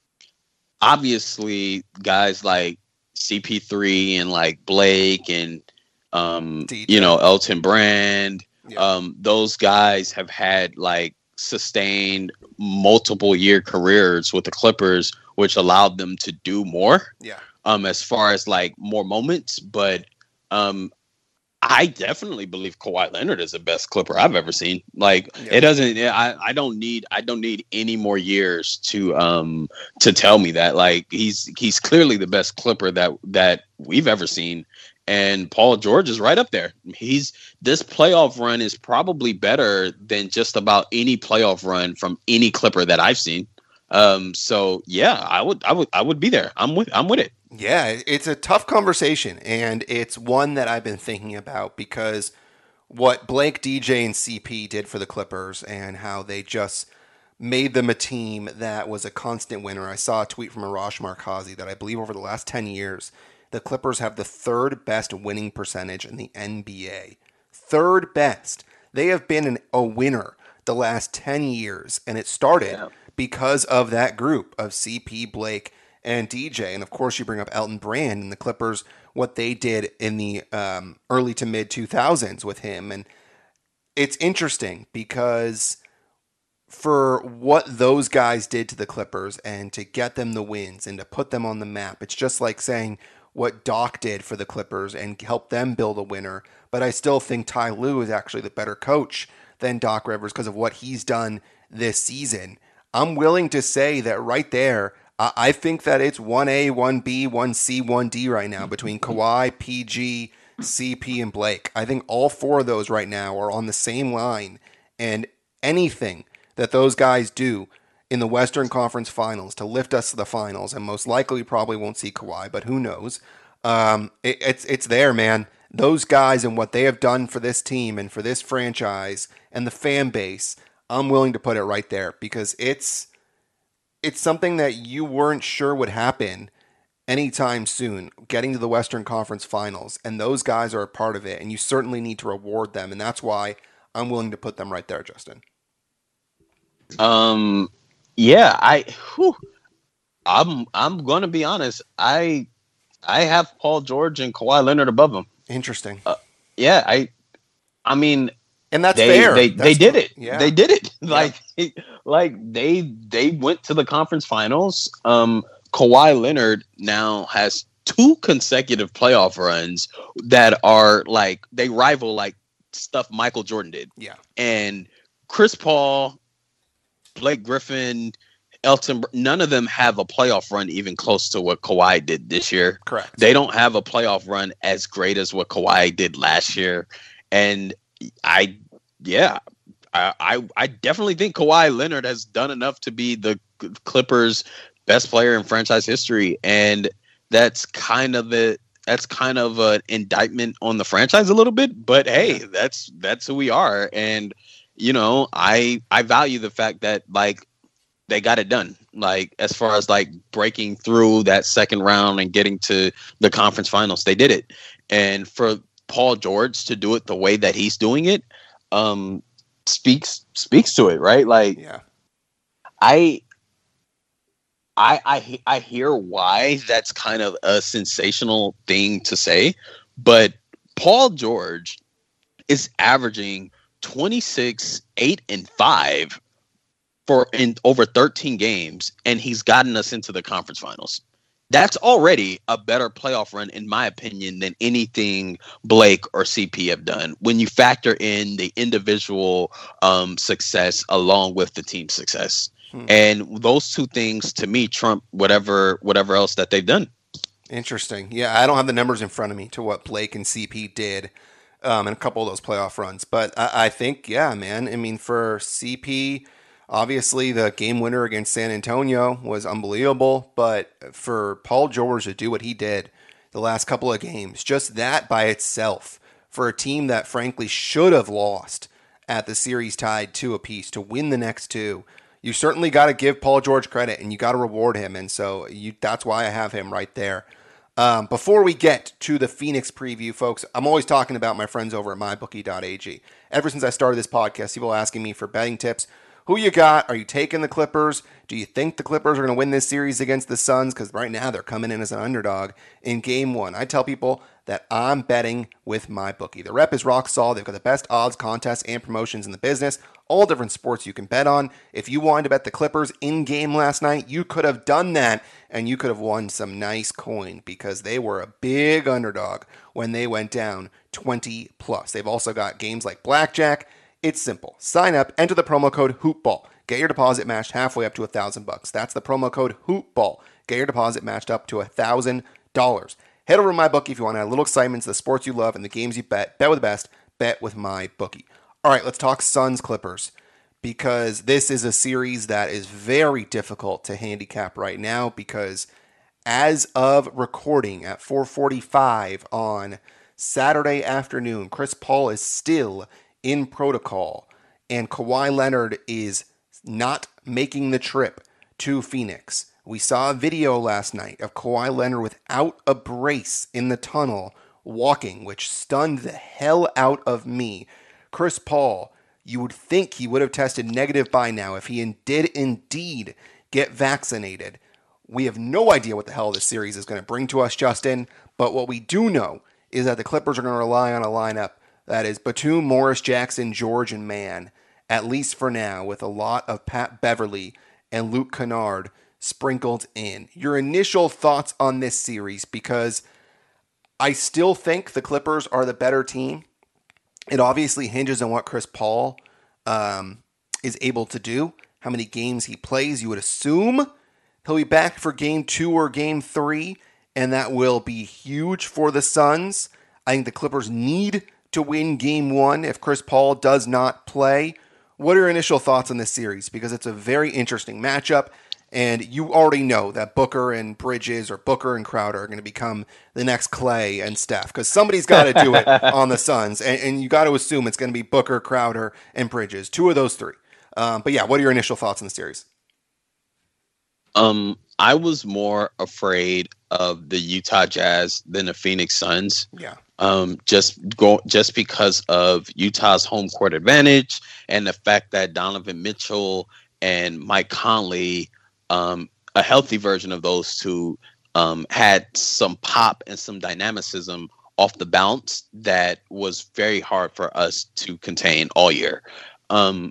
obviously, guys like C P three and like Blake and um, you know, Elton Brand, yeah. um, those guys have had like sustained multiple year careers with the Clippers, which allowed them to do more. Yeah. Um, as far as like more moments, but um, I definitely believe Kawhi Leonard is the best Clipper I've ever seen. Like yeah. it doesn't. I, I don't need. I don't need any more years to um to tell me that. Like he's he's clearly the best Clipper that that we've ever seen. And Paul George is right up there. He's this playoff run is probably better than just about any playoff run from any Clipper that I've seen. Um, so yeah, I would, I would, I would be there. I'm with, I'm with it. Yeah, it's a tough conversation, and it's one that I've been thinking about because what Blake, D J, and C P did for the Clippers and how they just made them a team that was a constant winner. I saw a tweet from Arash Markazi that I believe over the last ten years, the Clippers have the third best winning percentage in the N B A. Third best. They have been an, a winner the last ten years, and it started yeah. because of that group of C P, Blake, and D J. And of course, you bring up Elton Brand and the Clippers, what they did in the um, early to mid two thousands with him. And it's interesting because for what those guys did to the Clippers and to get them the wins and to put them on the map, it's just like saying what Doc did for the Clippers and help them build a winner. But I still think Ty Lue is actually the better coach than Doc Rivers because of what he's done this season. I'm willing to say that right there, I think that it's one A, one B, one C, one D right now between Kawhi, P G, C P, and Blake. I think all four of those right now are on the same line. And anything that those guys do in the Western Conference Finals to lift us to the finals, and most likely we probably won't see Kawhi, but who knows? Um, it, it's it's there, man. Those guys and what they have done for this team and for this franchise and the fan base, I'm willing to put it right there because it's it's something that you weren't sure would happen anytime soon, getting to the Western Conference Finals, and those guys are a part of it, and you certainly need to reward them, and that's why I'm willing to put them right there, Justin. Um, yeah, I, whew, I'm, I'm going to be honest. I, I have Paul George and Kawhi Leonard above them. Interesting. Uh, yeah, I, I mean, and that's they, fair. They, that's they did it. Yeah. They did it. Yeah. Like, like they, they went to the conference finals. Um, Kawhi Leonard now has two consecutive playoff runs that are like, they rival like stuff Michael Jordan did. Yeah. And Chris Paul, Blake Griffin, Elton, none of them have a playoff run even close to what Kawhi did this year. Correct. They don't have a playoff run as great as what Kawhi did last year. And I, yeah, I, I, I definitely think Kawhi Leonard has done enough to be the Clippers' best player in franchise history. And that's kind of the, that's kind of an indictment on the franchise a little bit, but hey, that's, that's who we are. And, you know, I, I value the fact that like they got it done. Like as far as like breaking through that second round and getting to the conference finals, they did it. And for Paul George to do it the way that he's doing it, um, speaks, speaks to it, right? Like, yeah, I, I, I, I hear why that's kind of a sensational thing to say, but Paul George is averaging twenty-six, eight, and five for in over thirteen games, and he's gotten us into the conference finals. That's already a better playoff run, in my opinion, than anything Blake or C P have done when you factor in the individual um, success along with the team success. Hmm. And those two things, to me, trump whatever whatever else that they've done. Interesting. Yeah, I don't have the numbers in front of me to what Blake and C P did um, in a couple of those playoff runs. But I, I think, yeah, man, I mean, for C P, obviously the game winner against San Antonio was unbelievable. But for Paul George to do what he did the last couple of games, just that by itself, for a team that frankly should have lost at the series tied two apiece to win the next two, you certainly got to give Paul George credit and you got to reward him. And so you, that's why I have him right there. Um, before we get to the Phoenix preview, folks, I'm always talking about my friends over at my bookie dot a g. Ever since I started this podcast, people are asking me for betting tips. Who you got? Are you taking the Clippers? Do you think the Clippers are going to win this series against the Suns? Because right now they're coming in as an underdog in game one. I tell people that I'm betting with my bookie. The rep is rock solid. They've got the best odds, contests, and promotions in the business. All different sports you can bet on. If you wanted to bet the Clippers in game last night, you could have done that, and you could have won some nice coin because they were a big underdog when they went down twenty plus. They've also got games like blackjack. It's simple. Sign up, enter the promo code HoopBall. Get your deposit matched halfway up to a thousand bucks. That's the promo code HoopBall. Get your deposit matched up to a thousand dollars. Head over to MyBookie if you want to add a little excitement to the sports you love and the games you bet. Bet with the best. Bet with MyBookie. All right, let's talk Suns Clippers, because this is a series that is very difficult to handicap right now, because as of recording at four forty-five on Saturday afternoon, Chris Paul is still in protocol, and Kawhi Leonard is not making the trip to Phoenix. We saw a video last night of Kawhi Leonard without a brace in the tunnel walking, which stunned the hell out of me. Chris Paul, you would think he would have tested negative by now if he did indeed get vaccinated. We have no idea what the hell this series is going to bring to us, Justin, but what we do know is that the Clippers are going to rely on a lineup that is Batum, Morris, Jackson, George, and Mann, at least for now, with a lot of Pat Beverly and Luke Kennard sprinkled in. Your initial thoughts on this series, because I still think the Clippers are the better team. It obviously hinges on what Chris Paul um, is able to do, how many games he plays. You would assume he'll be back for game two or game three, and that will be huge for the Suns. I think the Clippers need to win game one if Chris Paul does not play. What are your initial thoughts on this series? Because it's a very interesting matchup, and you already know that Booker and Bridges or Booker and Crowder are going to become the next Clay and Steph, because somebody's got to do it on the Suns, and, and you got to assume it's going to be Booker, Crowder, and Bridges, two of those three. Um, but yeah, what are your initial thoughts on the series? Um, I was more afraid of the Utah Jazz than the Phoenix Suns. Yeah. Um, just go just because of Utah's home court advantage and the fact that Donovan Mitchell and Mike Conley, um, a healthy version of those two, um, had some pop and some dynamicism off the bounce that was very hard for us to contain all year. Um,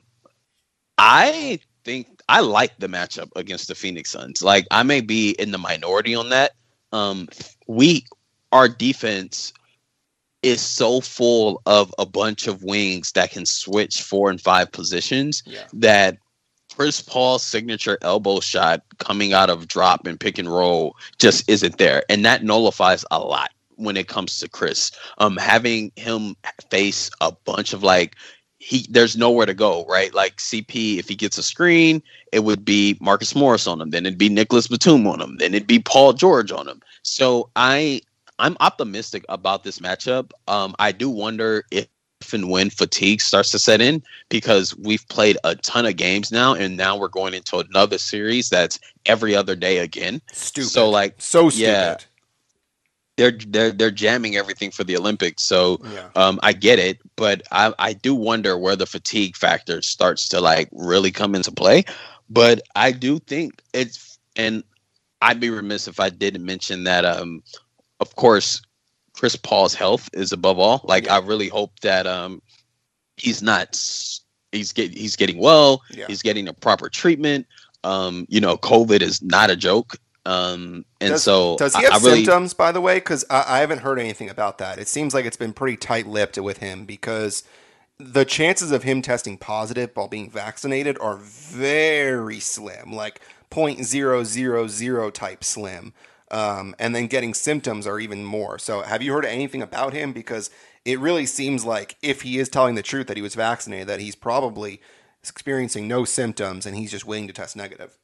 I think I like the matchup against the Phoenix Suns. Like, I may be in the minority on that. Um, we, our defense is so full of a bunch of wings that can switch four and five positions yeah. that Chris Paul's signature elbow shot coming out of drop and pick and roll just isn't there. And that nullifies a lot when it comes to Chris. Um, having him face a bunch of like, he there's nowhere to go, right? Like C P, if he gets a screen, it would be Marcus Morris on him. Then it'd be Nicholas Batum on him. Then it'd be Paul George on him. So I... I'm optimistic about this matchup. Um, I do wonder if and when fatigue starts to set in, because we've played a ton of games now, and now we're going into another series that's every other day again. Stupid. So like, so stupid. Yeah, they're they're they're jamming everything for the Olympics. So yeah. um, I get it, but I I do wonder where the fatigue factor starts to like really come into play. But I do think it's, and I'd be remiss if I didn't mention that. Um, Of course, Chris Paul's health is above all. Like, yeah. I really hope that um, he's not he's get he's getting well. Yeah. He's getting the proper treatment. Um, you know, COVID is not a joke. Um, and does, so does he have I, I really, symptoms, by the way? Because I, I haven't heard anything about that. It seems like it's been pretty tight-lipped with him, because the chances of him testing positive while being vaccinated are very slim, like zero point zero zero zero type slim. Um, and then getting symptoms are even more. So have you heard anything about him? Because it really seems like if he is telling the truth that he was vaccinated, that he's probably experiencing no symptoms and he's just waiting to test negative.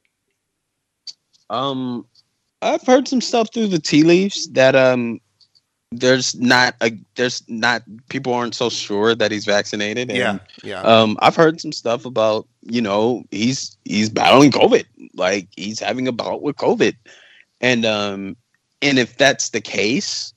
Um, I've heard some stuff through the tea leaves that um, there's not a there's not people aren't so sure that he's vaccinated. And, yeah, yeah. Um, I've heard some stuff about, you know, he's he's battling COVID, like he's having a bout with COVID. And um, and if that's the case,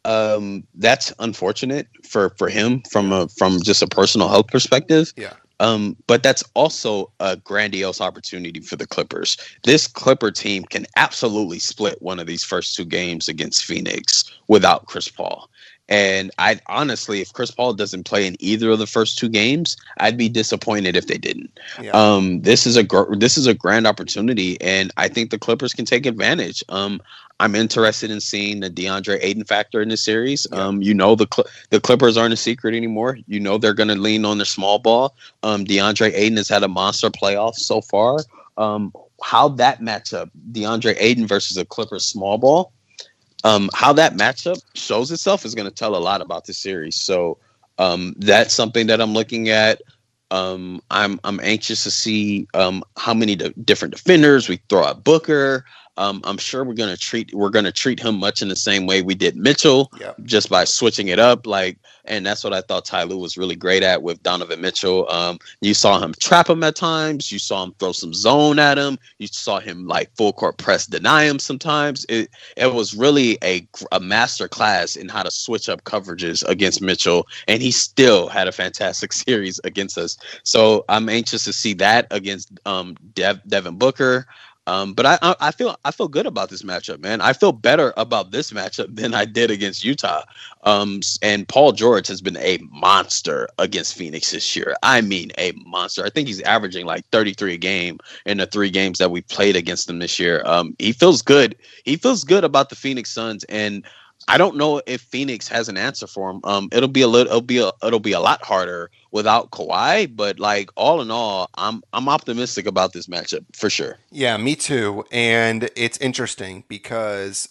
um, that's unfortunate for, for him from a from just a personal health perspective. Yeah. Um, but that's also a grandiose opportunity for the Clippers. This Clipper team can absolutely split one of these first two games against Phoenix without Chris Paul. And I honestly, if Chris Paul doesn't play in either of the first two games, I'd be disappointed if they didn't. Yeah. Um, this is a gr- this is a grand opportunity, and I think the Clippers can take advantage. Um, I'm interested in seeing the DeAndre Ayton factor in this series. Yeah. Um, you know, the Cl- the Clippers aren't a secret anymore. You know they're going to lean on their small ball. Um, DeAndre Ayton has had a monster playoff so far. Um, how that matchup, DeAndre Ayton versus a Clippers small ball, um, how that matchup shows itself is going to tell a lot about this series. So um, that's something that I'm looking at. Um, I'm I'm anxious to see um, how many de- different defenders we throw at Booker. Um, I'm sure we're gonna treat we're gonna treat him much in the same way we did Mitchell, yep. just by switching it up. Like, and that's what I thought Ty Lue was really great at with Donovan Mitchell. Um, you saw him trap him at times. You saw him throw some zone at him. You saw him like full court press deny him sometimes. It it was really a a master class in how to switch up coverages against Mitchell, and he still had a fantastic series against us. So I'm anxious to see that against um, Dev, Devin Booker. Um, but I, I I feel I feel good about this matchup, man. I feel better about this matchup than I did against Utah. Um, and Paul George has been a monster against Phoenix this year. I mean, a monster. I think he's averaging like thirty-three a game in the three games that we played against him this year. Um, he feels good. He feels good about the Phoenix Suns, and I don't know if Phoenix has an answer for him. Um, it'll be a little, it'll be a, it'll be a lot harder without Kawhi. But like all in all, I'm, I'm optimistic about this matchup for sure. Yeah, me too. And it's interesting because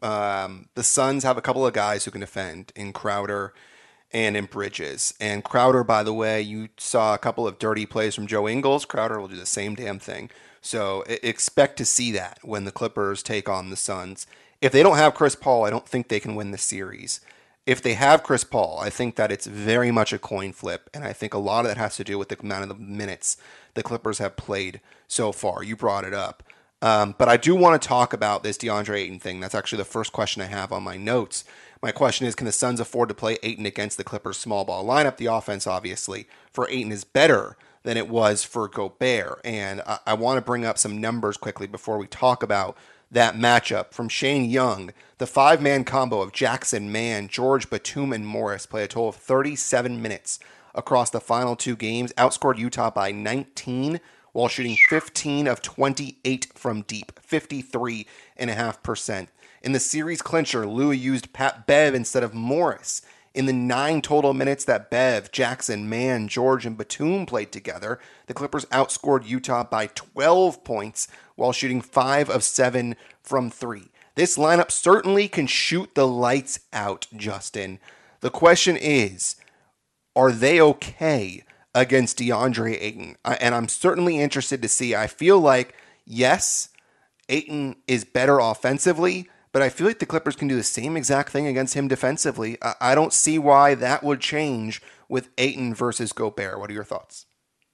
um, the Suns have a couple of guys who can defend in Crowder and in Bridges. And Crowder, by the way, you saw a couple of dirty plays from Joe Ingles. Crowder will do the same damn thing. So expect to see that when the Clippers take on the Suns. If they don't have Chris Paul, I don't think they can win the series. If they have Chris Paul, I think that it's very much a coin flip, and I think a lot of that has to do with the amount of the minutes the Clippers have played so far. You brought it up. Um, but I do want to talk about this DeAndre Ayton thing. That's actually the first question I have on my notes. My question is, can the Suns afford to play Ayton against the Clippers' small ball lineup? The offense, obviously, for Ayton is better than it was for Gobert. And I, I want to bring up some numbers quickly before we talk about that matchup. From Shane Young, the five-man combo of Jackson, Mann, George, Batum, and Morris play a total of thirty-seven minutes across the final two games, outscored Utah by nineteen while shooting fifteen of twenty-eight from deep, fifty-three point five percent. In the series clincher, Lue used Pat Bev instead of Morris. In the nine total minutes that Bev, Jackson, Mann, George, and Batum played together, the Clippers outscored Utah by twelve points while shooting five of seven from three. This lineup certainly can shoot the lights out, Justin. The question is, are they okay against DeAndre Ayton? And I'm certainly interested to see. I feel like, yes, Ayton is better offensively, but I feel like the Clippers can do the same exact thing against him defensively. I don't see why that would change with Ayton versus Gobert. What are your thoughts?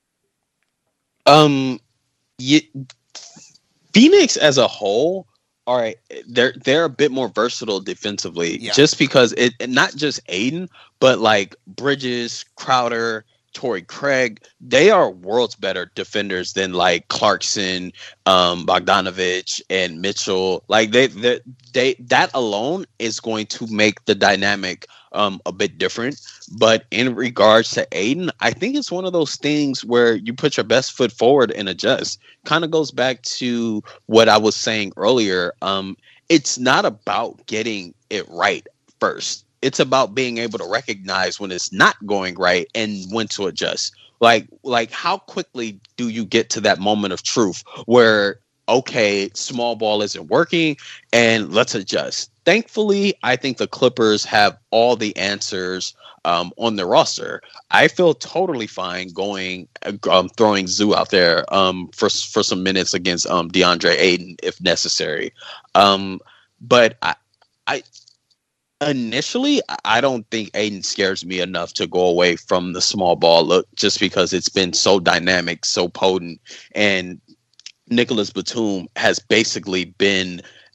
Um, you, Phoenix as a whole, all right, they're they're a bit more versatile defensively, yeah. just because it not just Ayton, but like Bridges, Crowder, Torrey Craig, they are worlds better defenders than like Clarkson, um, Bogdanovich, and Mitchell. Like they, they, they, that alone is going to make the dynamic um, a bit different. But in regards to Ayton, I think it's one of those things where you put your best foot forward and adjust. Kind of goes back to what I was saying earlier. Um, it's not about getting it right first. It's about being able to recognize when it's not going right and when to adjust. Like, like how quickly do you get to that moment of truth where, okay, small ball isn't working and let's adjust. Thankfully, I think the Clippers have all the answers um, on their roster. I feel totally fine going, um, throwing Zoo out there um, for, for some minutes against um, DeAndre Ayton if necessary. Um, but I, I, Initially, I don't think Ayton scares me enough to go away from the small ball look just because it's been so dynamic, so potent. And Nicholas Batum has basically been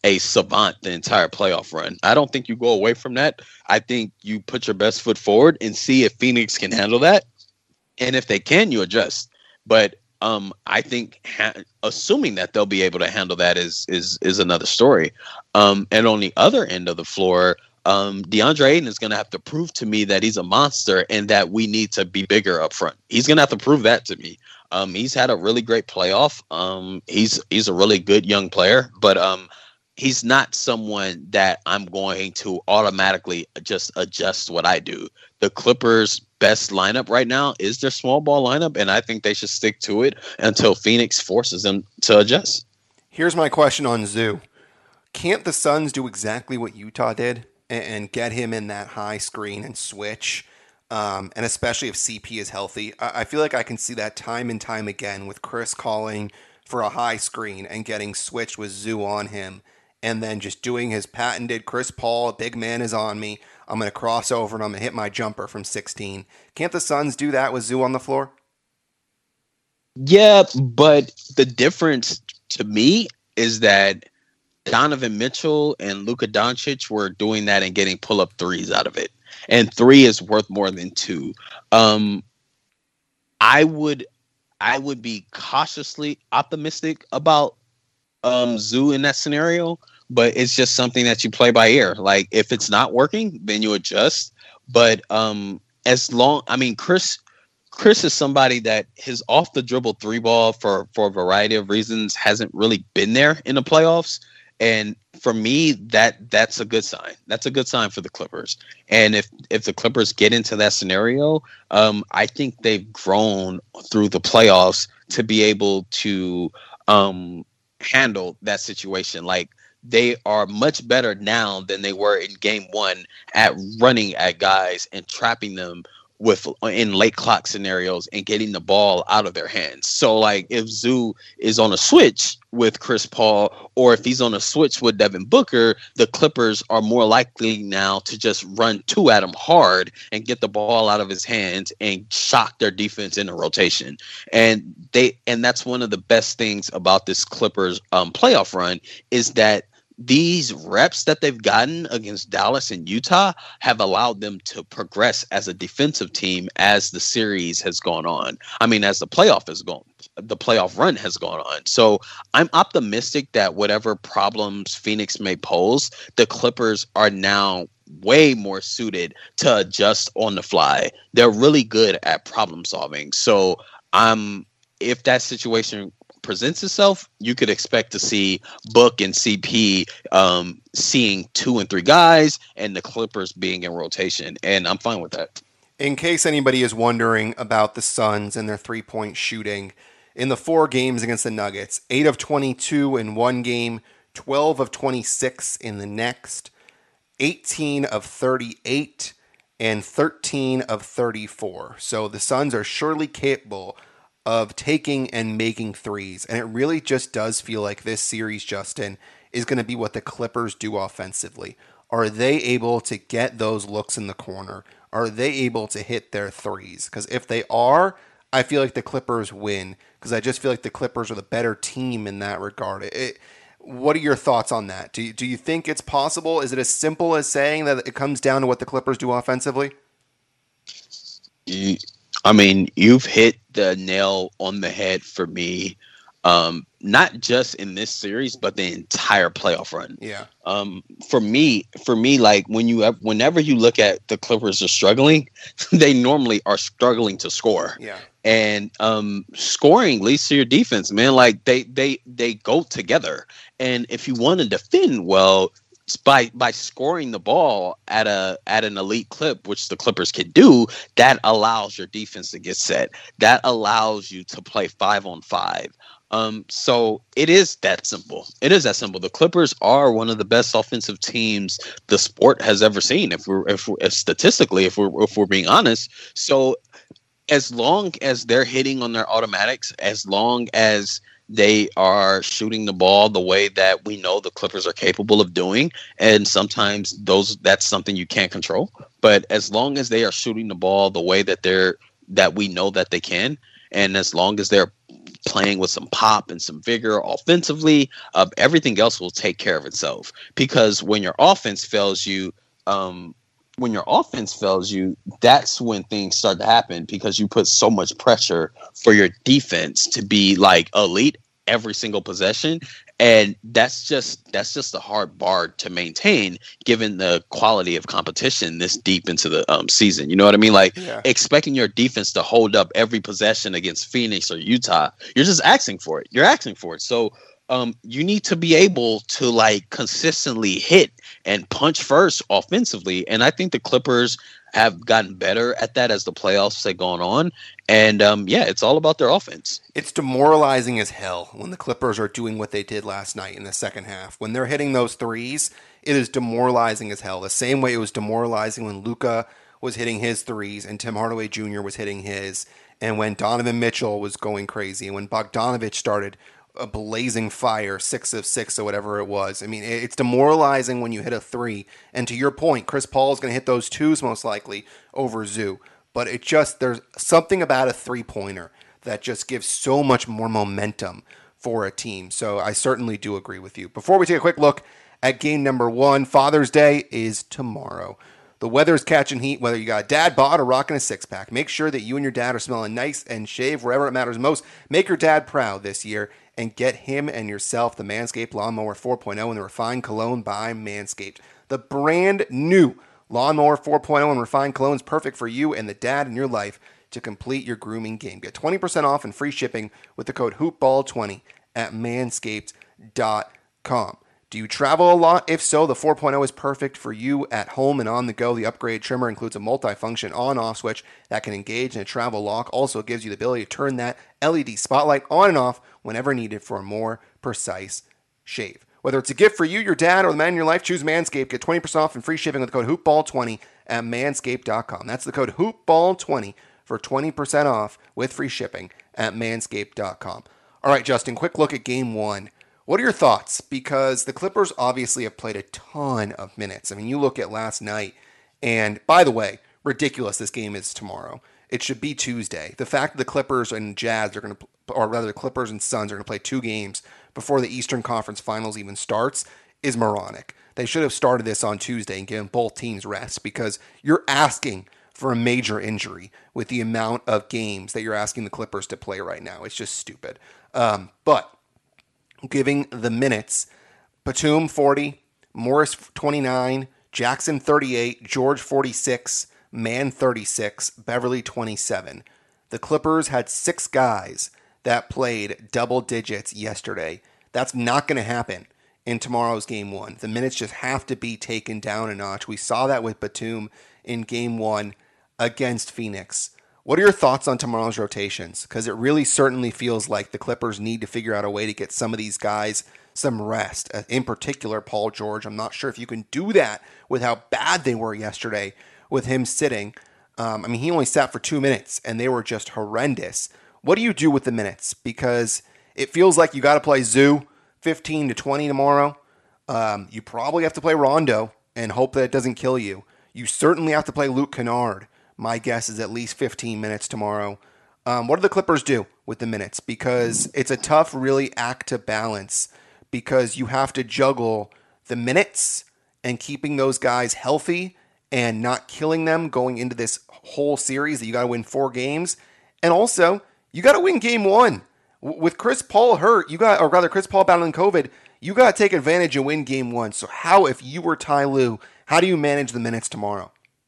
a savant the entire playoff run. I don't think you go away from that. I think you put your best foot forward and see if Phoenix can handle that. And if they can, you adjust. But um, I think ha- assuming that they'll be able to handle that is is is another story. Um, and on the other end of the floor, um, DeAndre Ayton is going to have to prove to me that he's a monster and that we need to be bigger up front. He's going to have to prove that to me. Um, he's had a really great playoff. Um, he's he's a really good young player, but um, he's not someone that I'm going to automatically just adjust what I do. The Clippers' best lineup right now is their small ball lineup, and I think they should stick to it until Phoenix forces them to adjust. Here's my question on Zoo. Can't the Suns do exactly what Utah did and, and get him in that high screen and switch? Um, and especially if C P is healthy. I, I feel like I can see that time and time again with Chris calling for a high screen and getting switched with Zoo on him, and then just doing his patented Chris Paul, big man is on me, I'm going to cross over and I'm going to hit my jumper from sixteen. Can't the Suns do that with Zoo on the floor? Yeah, but the difference to me is that Donovan Mitchell and Luka Doncic were doing that and getting pull-up threes out of it. And three is worth more than two. Um, I would I would be cautiously optimistic about um, Zoo in that scenario, but it's just something that you play by ear. Like, if it's not working, then you adjust. But um, as long, I mean, Chris, Chris is somebody that his off the dribble three ball for for a variety of reasons hasn't really been there in the playoffs. And for me, that that's a good sign. That's a good sign for the Clippers. And if if the Clippers get into that scenario, um, I think they've grown through the playoffs to be able to um, handle that situation. Like, they are much better now than they were in game one at running at guys and trapping them with in late clock scenarios and getting the ball out of their hands. So, like, if Zoo is on a switch with Chris Paul, or if he's on a switch with Devin Booker, the Clippers are more likely now to just run two at him hard and get the ball out of his hands and shock their defense in a rotation. And they and that's one of the best things about this Clippers um, playoff run, is that these reps that they've gotten against Dallas and Utah have allowed them to progress as a defensive team as the series has gone on. I mean, as the playoff has gone, the playoff run has gone on. So I'm optimistic that whatever problems Phoenix may pose, the Clippers are now way more suited to adjust on the fly. They're really good at problem solving. So I'm, if that situation presents itself, you could expect to see Book and C P um, seeing two and three guys, and the Clippers being in rotation, and I'm fine with that. In case anybody is wondering about the Suns and their three-point shooting, in the four games against the Nuggets, eight of twenty-two in one game, twelve of twenty-six in the next, eighteen of thirty-eight, and thirteen of thirty-four. So the Suns are surely capable of taking and making threes. And it really just does feel like this series, Justin, is going to be what the Clippers do offensively. Are they able to get those looks in the corner? Are they able to hit their threes? Because if they are, I feel like the Clippers win, because I just feel like the Clippers are the better team in that regard. It, what are your thoughts on that? Do you, do you think it's possible? Is it as simple as saying that it comes down to what the Clippers do offensively? You- I mean, you've hit the nail on the head for me, um, not just in this series, but the entire playoff run. Yeah. Um, for me, for me, like when you, whenever you look at the Clippers are struggling, they normally are struggling to score. Yeah. And um, scoring leads to your defense, man. Like they, they, they go together. And if you want to defend well, by by scoring the ball at a at an elite clip, which the Clippers can do, that allows your defense to get set. That allows you to play five on five. Um, so it is that simple. It is that simple. The Clippers are one of the best offensive teams the sport has ever seen. If we're if, we're, if statistically, if we're if we're being honest, so as long as they're hitting on their automatics, as long as they are shooting the ball the way that we know the Clippers are capable of doing, and sometimes those that's something you can't control. But as long as they are shooting the ball the way that they're that we know that they can, and as long as they're playing with some pop and some vigor offensively, uh, everything else will take care of itself. Because when your offense fails you, um, when your offense fails you, that's when things start to happen, because you put so much pressure for your defense to be like elite every single possession. And that's just that's just a hard bar to maintain, given the quality of competition this deep into the um, season. You know what I mean? Like Yeah. expecting your defense to hold up every possession against Phoenix or Utah, you're just asking for it. You're asking for it. So um, you need to be able to like consistently hit and punch first offensively. And I think the Clippers have gotten better at that as the playoffs have gone on. And um, yeah, it's all about their offense. It's demoralizing as hell when the Clippers are doing what they did last night in the second half. When they're hitting those threes, it is demoralizing as hell. The same way it was demoralizing when Luka was hitting his threes and Tim Hardaway Junior was hitting his, and when Donovan Mitchell was going crazy, and when Bogdanovich started a blazing fire, six of six or whatever it was. I mean, it's demoralizing when you hit a three. And to your point, Chris Paul is going to hit those twos most likely over Zoo. But it just, there's something about a three-pointer that just gives so much more momentum for a team. So I certainly do agree with you. Before we take a quick look at game number one, Father's Day is tomorrow. The weather's catching heat, whether you got a dad bod or rocking a six-pack. Make sure that you and your dad are smelling nice and shaved wherever it matters most. Make your dad proud this year and get him and yourself the Manscaped Lawnmower four point oh and the Refined Cologne by Manscaped. The brand new Lawnmower four point oh and Refined Cologne is perfect for you and the dad in your life to complete your grooming game. Get twenty percent off and free shipping with the code hoopball twenty at manscaped dot com. Do you travel a lot? If so, the four point oh is perfect for you at home and on the go. The upgrade trimmer includes a multi-function on-off switch that can engage in a travel lock. Also, it gives you the ability to turn that L E D spotlight on and off whenever needed for a more precise shave. Whether it's a gift for you, your dad, or the man in your life, choose Manscaped. Get twenty percent off and free shipping with the code hoopball twenty at manscaped dot com. That's the code hoopball twenty for twenty percent off with free shipping at manscaped dot com. All right, Justin, quick look at game one. What are your thoughts? Because the Clippers obviously have played a ton of minutes. I mean, you look at last night, and by the way, ridiculous this game is tomorrow. It should be Tuesday. The fact that the Clippers and Jazz are going to, or rather the Clippers and Suns are going to play two games before the Eastern Conference Finals even starts is moronic. They should have started this on Tuesday and given both teams rest, because you're asking for a major injury with the amount of games that you're asking the Clippers to play right now. It's just stupid. Um, but giving the minutes, Batum forty, Morris twenty-nine, Jackson thirty-eight, George forty-six, Mann thirty-six, Beverly twenty-seven. The Clippers had six guys that played double digits yesterday. That's not going to happen in tomorrow's game one. The minutes just have to be taken down a notch. We saw that with Batum in game one against Phoenix. What are your thoughts on tomorrow's rotations? Because it really certainly feels like the Clippers need to figure out a way to get some of these guys some rest. Uh, in particular, Paul George. I'm not sure if you can do that with how bad they were yesterday with him sitting. Um, I mean, he only sat for two minutes, and they were just horrendous. What do you do with the minutes? Because it feels like you got to play Zoo fifteen to twenty tomorrow. Um, you probably have to play Rondo and hope that it doesn't kill you. You certainly have to play Luke Kennard. My guess is at least fifteen minutes tomorrow. Um, what do the Clippers do with the minutes? Because it's a tough, really, act to balance, because you have to juggle the minutes and keeping those guys healthy and not killing them going into this whole series that you got to win four games. And also, you got to win game one. With Chris Paul hurt, you got, or rather Chris Paul battling COVID, you got to take advantage and win game one. So how, if you were Ty Lue, how do you manage the minutes tomorrow?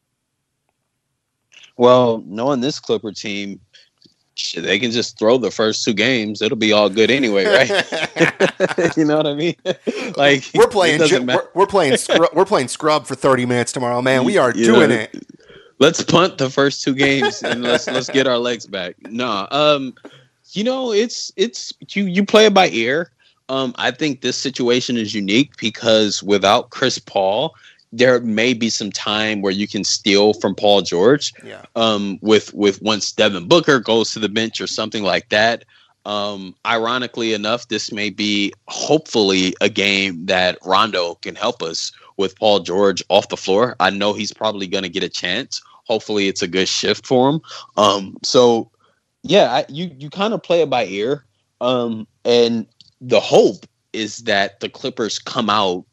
Well, knowing this Clipper team, shit, they can just throw the first two games. It'll be all good anyway, right? You know what I mean? Like we're playing, ju- we're, we're playing, scrub, we're playing scrub for thirty minutes tomorrow, man. We are you doing know, it. Let's punt the first two games and let's let's get our legs back. No, um, you know, it's it's you you play it by ear. Um, I think this situation is unique because without Chris Paul, there may be some time where you can steal from Paul George. Yeah. Um, with with once Devin Booker goes to the bench or something like that. Um, ironically enough, this may be hopefully a game that Rondo can help us with Paul George off the floor. I know he's probably going to get a chance. Hopefully, it's a good shift for him. Um, so Yeah, I, you you kind of play it by ear, um, and the hope is that the Clippers come out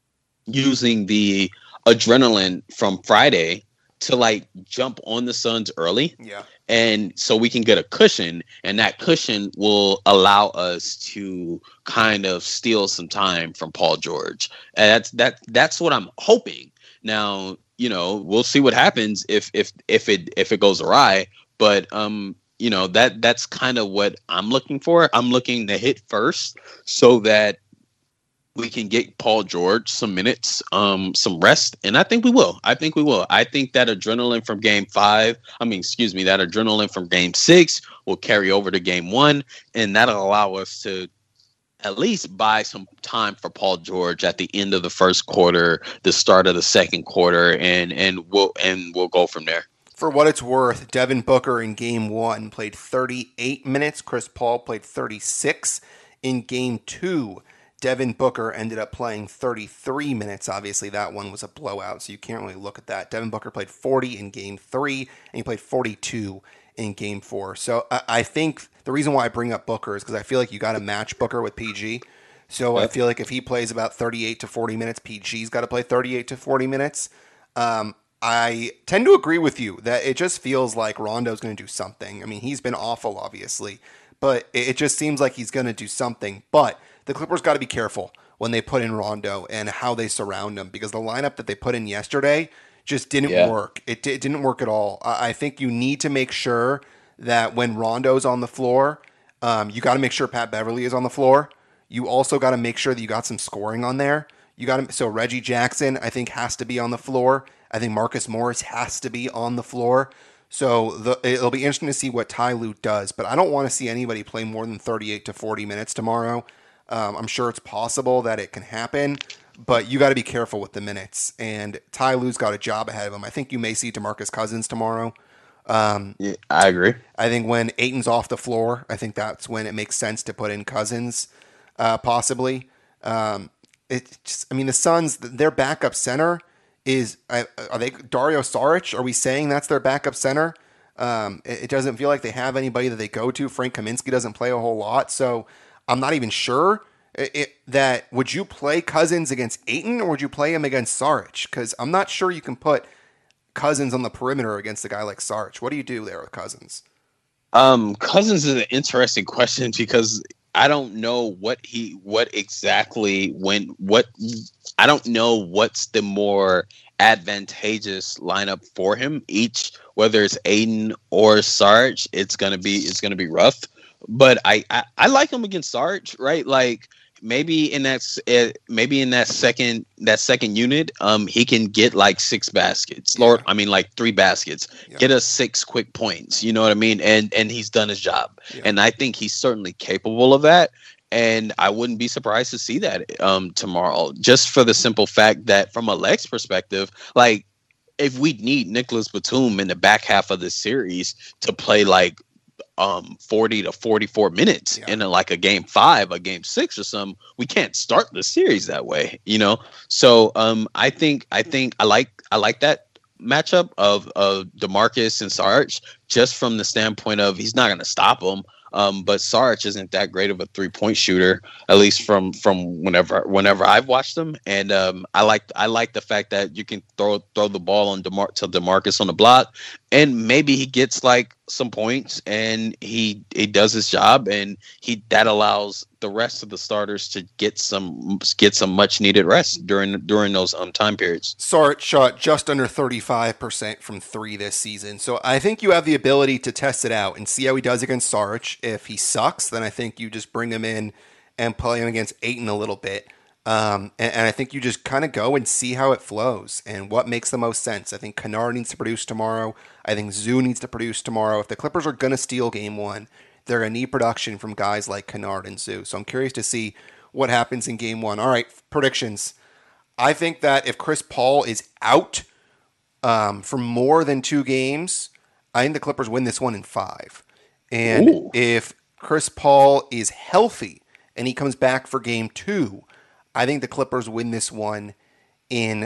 using the adrenaline from Friday to like jump on the Suns early, Yeah. and so we can get a cushion, and that cushion will allow us to kind of steal some time from Paul George. And that's that that's what I'm hoping. Now, you know, we'll see what happens if if if it if it goes awry, but um you know, that that's kind of what I'm looking for. I'm looking to hit first so that we can get Paul George some minutes, um, some rest, and I think we will. I think we will. I think that adrenaline from Game Five, I mean, excuse me, that adrenaline from Game Six will carry over to Game One, and that'll allow us to at least buy some time for Paul George at the end of the first quarter, the start of the second quarter, and and we'll and we'll go from there. For what it's worth, Devin Booker in Game One played thirty-eight minutes. Chris Paul played thirty-six. In Game Two, Devin Booker ended up playing thirty-three minutes. Obviously, that one was a blowout, so you can't really look at that. Devin Booker played forty in Game three, and he played forty-two in Game four. So I, I think the reason why I bring up Booker is because I feel like you got to match Booker with P G. So yep. I feel like if he plays about thirty-eight to forty minutes, P G's got to play thirty-eight to forty minutes. Um, I tend to agree with you that it just feels like Rondo's going to do something. I mean, he's been awful, obviously, but it just seems like he's going to do something. But the Clippers got to be careful when they put in Rondo and how they surround him, because the lineup that they put in yesterday just didn't yeah. work. It, it didn't work at all. I think you need to make sure that when Rondo's on the floor, um, you got to make sure Pat Beverly is on the floor. You also got to make sure that you got some scoring on there. You got to, so Reggie Jackson, I think, has to be on the floor. I think Marcus Morris has to be on the floor. So the, it'll be interesting to see what Ty Lue does. But I don't want to see anybody play more than thirty-eight to forty minutes tomorrow. Um, I'm sure it's possible that it can happen, but you got to be careful with the minutes. And Ty Lue's got a job ahead of him. I think you may see DeMarcus Cousins tomorrow. Um, yeah, I agree. I think when Ayton's off the floor, I think that's when it makes sense to put in Cousins, uh, possibly. Um, it just, I mean, the Suns, their backup center is, uh, are they Dario Saric? Are we saying that's their backup center? Um, it, it doesn't feel like they have anybody that they go to. Frank Kaminsky doesn't play a whole lot, so I'm not even sure it, it, that would you play Cousins against Ayton or would you play him against Saric? Because I'm not sure you can put Cousins on the perimeter against a guy like Saric. What do you do there with Cousins? Um, Cousins is an interesting question because I don't know what he, what exactly when, what, I don't know what's the more advantageous lineup for him. Each, whether it's Ayton or Saric, it's gonna be, it's gonna be rough. But I, I, I like him against Sarge, right? Like maybe in that uh, maybe in that second that second unit, um, he can get like six baskets. Yeah. Lord, I mean like three baskets. Yeah. Get us six quick points. You know what I mean? And and he's done his job. Yeah. And I think he's certainly capable of that. And I wouldn't be surprised to see that um tomorrow, just for the simple fact that from a Lex perspective, like if we need Nicholas Batum in the back half of the series to play like um forty to forty-four minutes yeah. in a, like a game five, a game six or something, we can't start the series that way, you know? So um I think I think I like I like that matchup of of DeMarcus and Sarge, just from the standpoint of he's not gonna stop him. Um, but Sarge isn't that great of a three point shooter, at least from from whenever whenever I've watched him. And um, I like I like the fact that you can throw throw the ball on DeMar- to DeMarcus on the block, and maybe he gets like some points and he he does his job, and he that allows the rest of the starters to get some get some much needed rest during during those um time periods. Sarge shot just under thirty-five percent from three this season, so I think you have the ability to test it out and see how he does against Sarge. If he sucks, then I think you just bring him in and play him against Ayton a little bit. Um, and, and I think you just kind of go and see how it flows and what makes the most sense. I think Kennard needs to produce tomorrow. I think Zoo needs to produce tomorrow. If the Clippers are going to steal game one, they're going to need production from guys like Kennard and Zoo. So I'm curious to see what happens in game one. All right, predictions. I think that if Chris Paul is out um, for more than two games, I think the Clippers win this one in five. And Ooh. If Chris Paul is healthy and he comes back for game two, I think the Clippers win this one in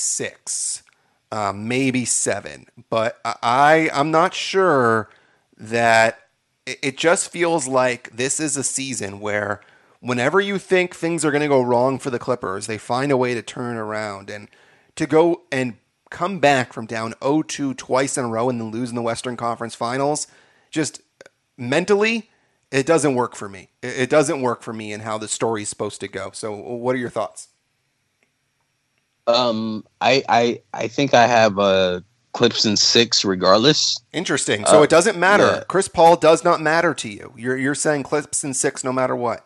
six, um, maybe seven. But I, I'm not sure that It, it just feels like this is a season where whenever you think things are going to go wrong for the Clippers, they find a way to turn around. And to go and come back from down oh two twice in a row and then lose in the Western Conference Finals, just mentally, it doesn't work for me. It, it doesn't work for me and how the story's supposed to go. So what are your thoughts? Um, I I I think I have a Clips in six regardless. Interesting. So uh, it doesn't matter. Yeah. Chris Paul does not matter to you. You're you're saying Clips in six no matter what.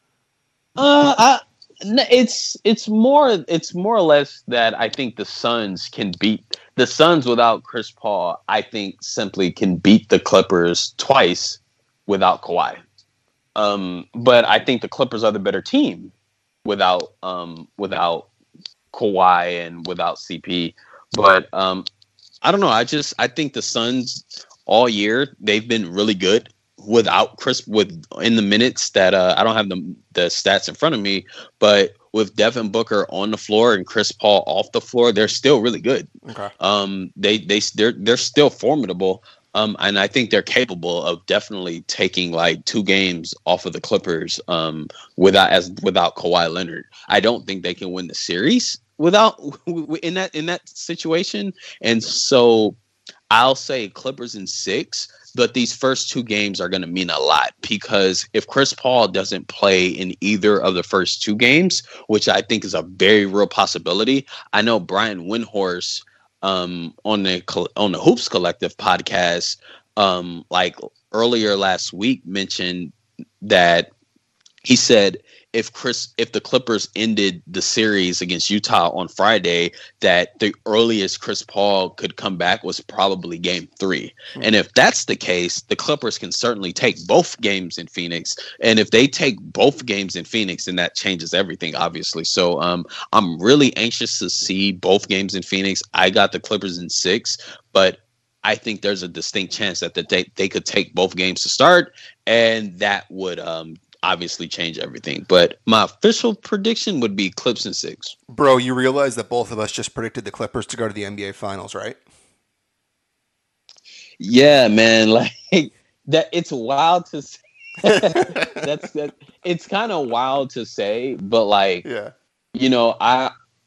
Uh, I, it's it's more it's more or less that I think the Suns can beat the Suns without Chris Paul. I think simply can beat the Clippers twice without Kawhi. Um, but I think the Clippers are the better team without um without Kawhi and without C P. But um, I don't know. I just I think the Suns all year they've been really good without Chris with in the minutes that uh, I don't have the the stats in front of me, but with Devin Booker on the floor and Chris Paul off the floor, they're still really good. Okay. Um, they they they're they're still formidable. Um, and I think they're capable of definitely taking like two games off of the Clippers um, without as without Kawhi Leonard. I don't think they can win the series without in that in that situation. And so I'll say Clippers in six, but these first two games are going to mean a lot because if Chris Paul doesn't play in either of the first two games, which I think is a very real possibility, I know Brian Windhorst um, on the on the Hoops Collective podcast, um, like earlier last week, mentioned that he said if Chris, if the Clippers ended the series against Utah on Friday, that the earliest Chris Paul could come back was probably game three. Mm-hmm. And if that's the case, the Clippers can certainly take both games in Phoenix. And if they take both games in Phoenix, then that changes everything, obviously. So um, I'm really anxious to see both games in Phoenix. I got the Clippers in six, but I think there's a distinct chance that the, they, they could take both games to start, and that would um, obviously change everything. But my official prediction would be Clips in six. Bro, you realize that both of us just predicted the Clippers to go to the N B A Finals, right? Yeah, man. Like that, it's wild to say. That's that. It's kind of wild to say, but like, yeah, you know, I,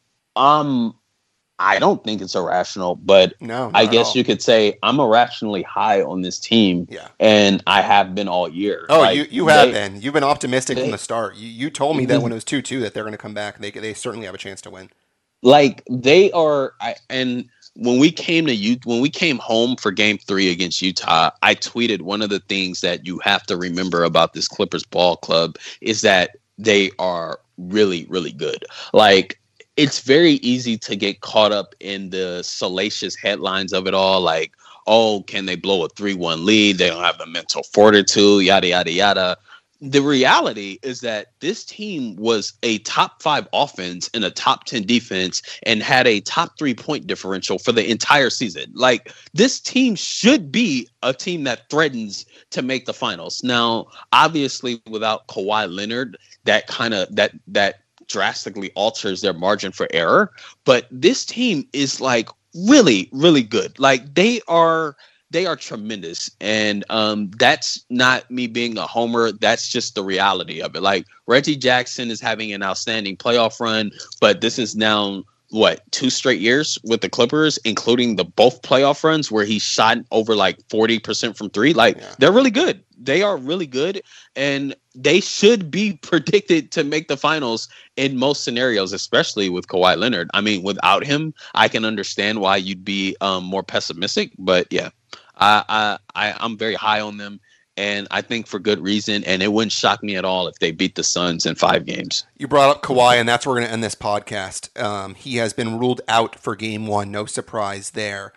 um. I don't think it's irrational, but no, I guess you could say I'm irrationally high on this team. Yeah. And I have been all year. Oh, like, you, you have they, been. You've been optimistic they, from the start. You you told me that when it was two two that they're going to come back. They they certainly have a chance to win. Like they are, I, and when we came to you, when we came home for Game Three against Utah, I tweeted one of the things that you have to remember about this Clippers ball club is that they are really, really good. Like, it's very easy to get caught up in the salacious headlines of it all. Like, oh, can they blow a three one lead? They don't have the mental fortitude, yada, yada, yada. The reality is that this team was a top five offense and a top ten defense and had a top three point differential for the entire season. Like, this team should be a team that threatens to make the finals. Now, obviously, without Kawhi Leonard, that kind of that that drastically alters their margin for error. But this team is like really, really good. Like they are, they are tremendous. And um, that's not me being a homer. That's just the reality of it. Like Reggie Jackson is having an outstanding playoff run, but this is now what, two straight years with the Clippers, including the both playoff runs where he shot over like forty percent from three. Like yeah. They're really good. They are really good. And they should be predicted to make the finals in most scenarios, especially with Kawhi Leonard. I mean, without him, I can understand why you'd be um, more pessimistic. But yeah, I, I, I, I'm very high on them. And I think for good reason. And it wouldn't shock me at all if they beat the Suns in five games. You brought up Kawhi, and that's where we're going to end this podcast. Um, he has been ruled out for game one. No surprise there.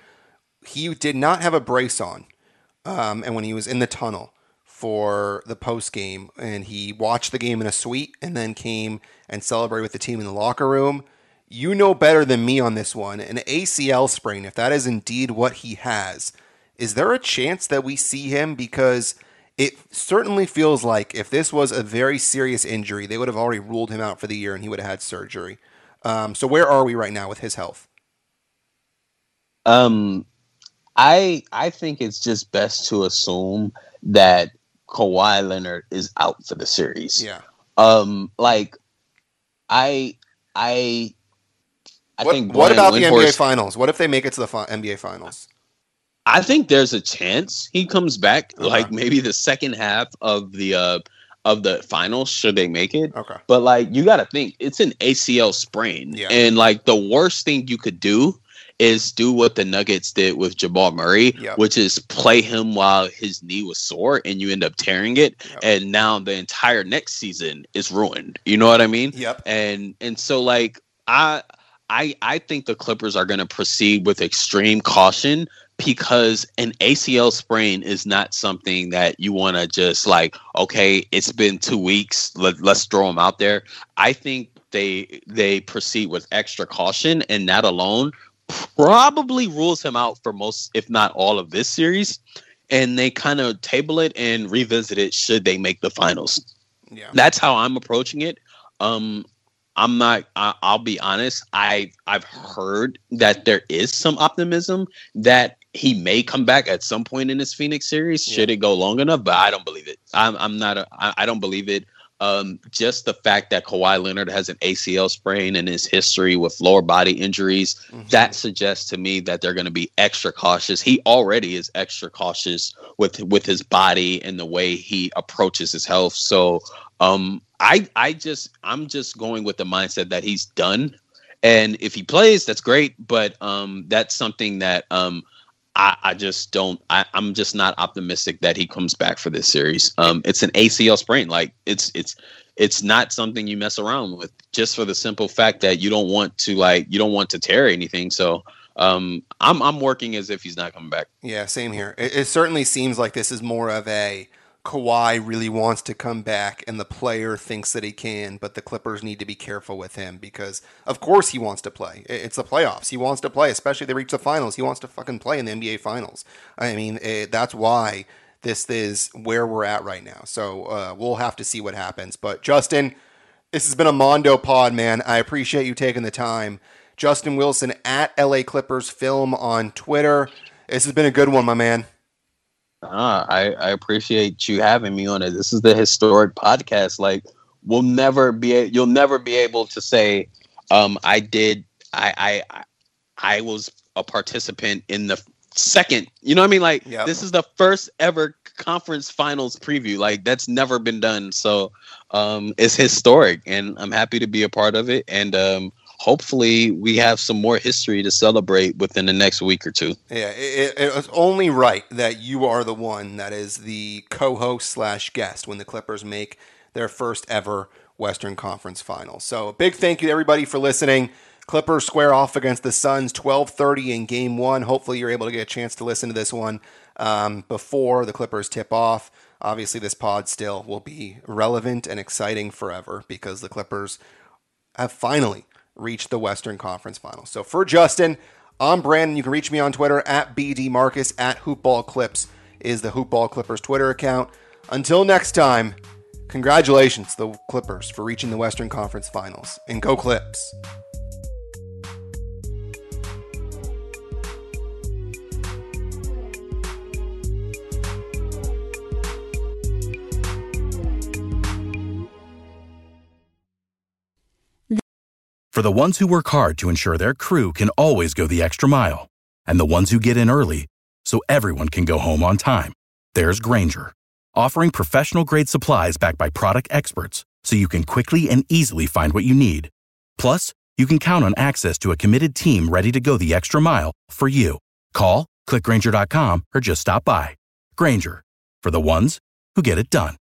He did not have a brace on. Um, and when he was in the tunnel for the post game, and he watched the game in a suite and then came and celebrated with the team in the locker room. You know better than me on this one. An A C L sprain, if that is indeed what he has, is there a chance that we see him? Because it certainly feels like if this was a very serious injury, they would have already ruled him out for the year and he would have had surgery. Um, so where are we right now with his health? Um, I I think it's just best to assume that Kawhi Leonard is out for the series. Yeah. Um, like I, I, I what, think. What Brian about the N B A Windhorst, Finals? What if they make it to the fi- N B A Finals? I think there's a chance he comes back, Okay. like maybe the second half of the uh, of the finals, should they make it. Okay. But like, you got to think it's an A C L sprain, Yeah. and like the worst thing you could do is do what the Nuggets did with Jamal Murray, Yep. which is play him while his knee was sore, and you end up tearing it, Yep. and now the entire next season is ruined. You know what I mean? Yep. And and so like I I I think the Clippers are going to proceed with extreme caution, because an A C L sprain is not something that you want to just like, okay, it's been two weeks, let, let's throw them out there. I think they they proceed with extra caution, and that alone probably rules him out for most, if not all, of this series. And they kind of table it and revisit it should they make the finals. Yeah. That's how I'm approaching it. Um, I'm not. I, I'll be honest. I I've heard that there is some optimism that he may come back at some point in this Phoenix series. Yeah. Should it go long enough? But I don't believe it. I'm I'm not. A, I, I don't believe it. Um, just the fact that Kawhi Leonard has an A C L sprain in his history with lower body injuries, Mhm. that suggests to me that they're going to be extra cautious. He already is extra cautious with with his body and the way he approaches his health. So, um, I I just I'm just going with the mindset that he's done, and if he plays, that's great. But um, that's something that um. I, I just don't. I, I'm just not optimistic that he comes back for this series. Um, it's an A C L sprain. Like it's it's it's not something you mess around with, just for the simple fact that you don't want to like you don't want to tear anything. So um, I'm I'm working as if he's not coming back. Yeah, same here. It, it certainly seems like this is more of a Kawhi really wants to come back and the player thinks that he can, but the Clippers need to be careful with him because, of course, he wants to play. It, it's the playoffs. He wants to play, especially if they reach the finals. He wants to fucking play in the N B A Finals. I mean, it, that's why this is where we're at right now. So uh, we'll have to see what happens. But, Justin, this has been a Mondo pod, man. I appreciate you taking the time. Justin Wilson at L A Clippers Film on Twitter. This has been a good one, my man. Ah, I, I appreciate you having me on it. This is the historic podcast. Like, we'll never be, you'll never be able to say, um, I did, I, I, I was a participant in the second, you know what I mean? Like, Yep. This is the first ever conference finals preview. Like, that's never been done. So, um, it's historic, and I'm happy to be a part of it. And, um, hopefully we have some more history to celebrate within the next week or two. Yeah, it, it, it's only right that you are the one that is the co-host slash guest when the Clippers make their first ever Western Conference Finals. So a big thank you to everybody for listening. Clippers square off against the Suns twelve thirty in game one. Hopefully you're able to get a chance to listen to this one um, before the Clippers tip off. Obviously this pod still will be relevant and exciting forever because the Clippers have finally reach the Western Conference Finals. So for Justin, I'm Brandon. You can reach me on Twitter at B D Marcus, at Hoopball Clips is the Hoopball Clippers Twitter account. Until next time, congratulations to the Clippers for reaching the Western Conference Finals. And go Clips. For the ones who work hard to ensure their crew can always go the extra mile, and the ones who get in early so everyone can go home on time, there's Grainger, offering professional-grade supplies backed by product experts so you can quickly and easily find what you need. Plus, you can count on access to a committed team ready to go the extra mile for you. Call, click Grainger dot com, or just stop by. Grainger, for the ones who get it done.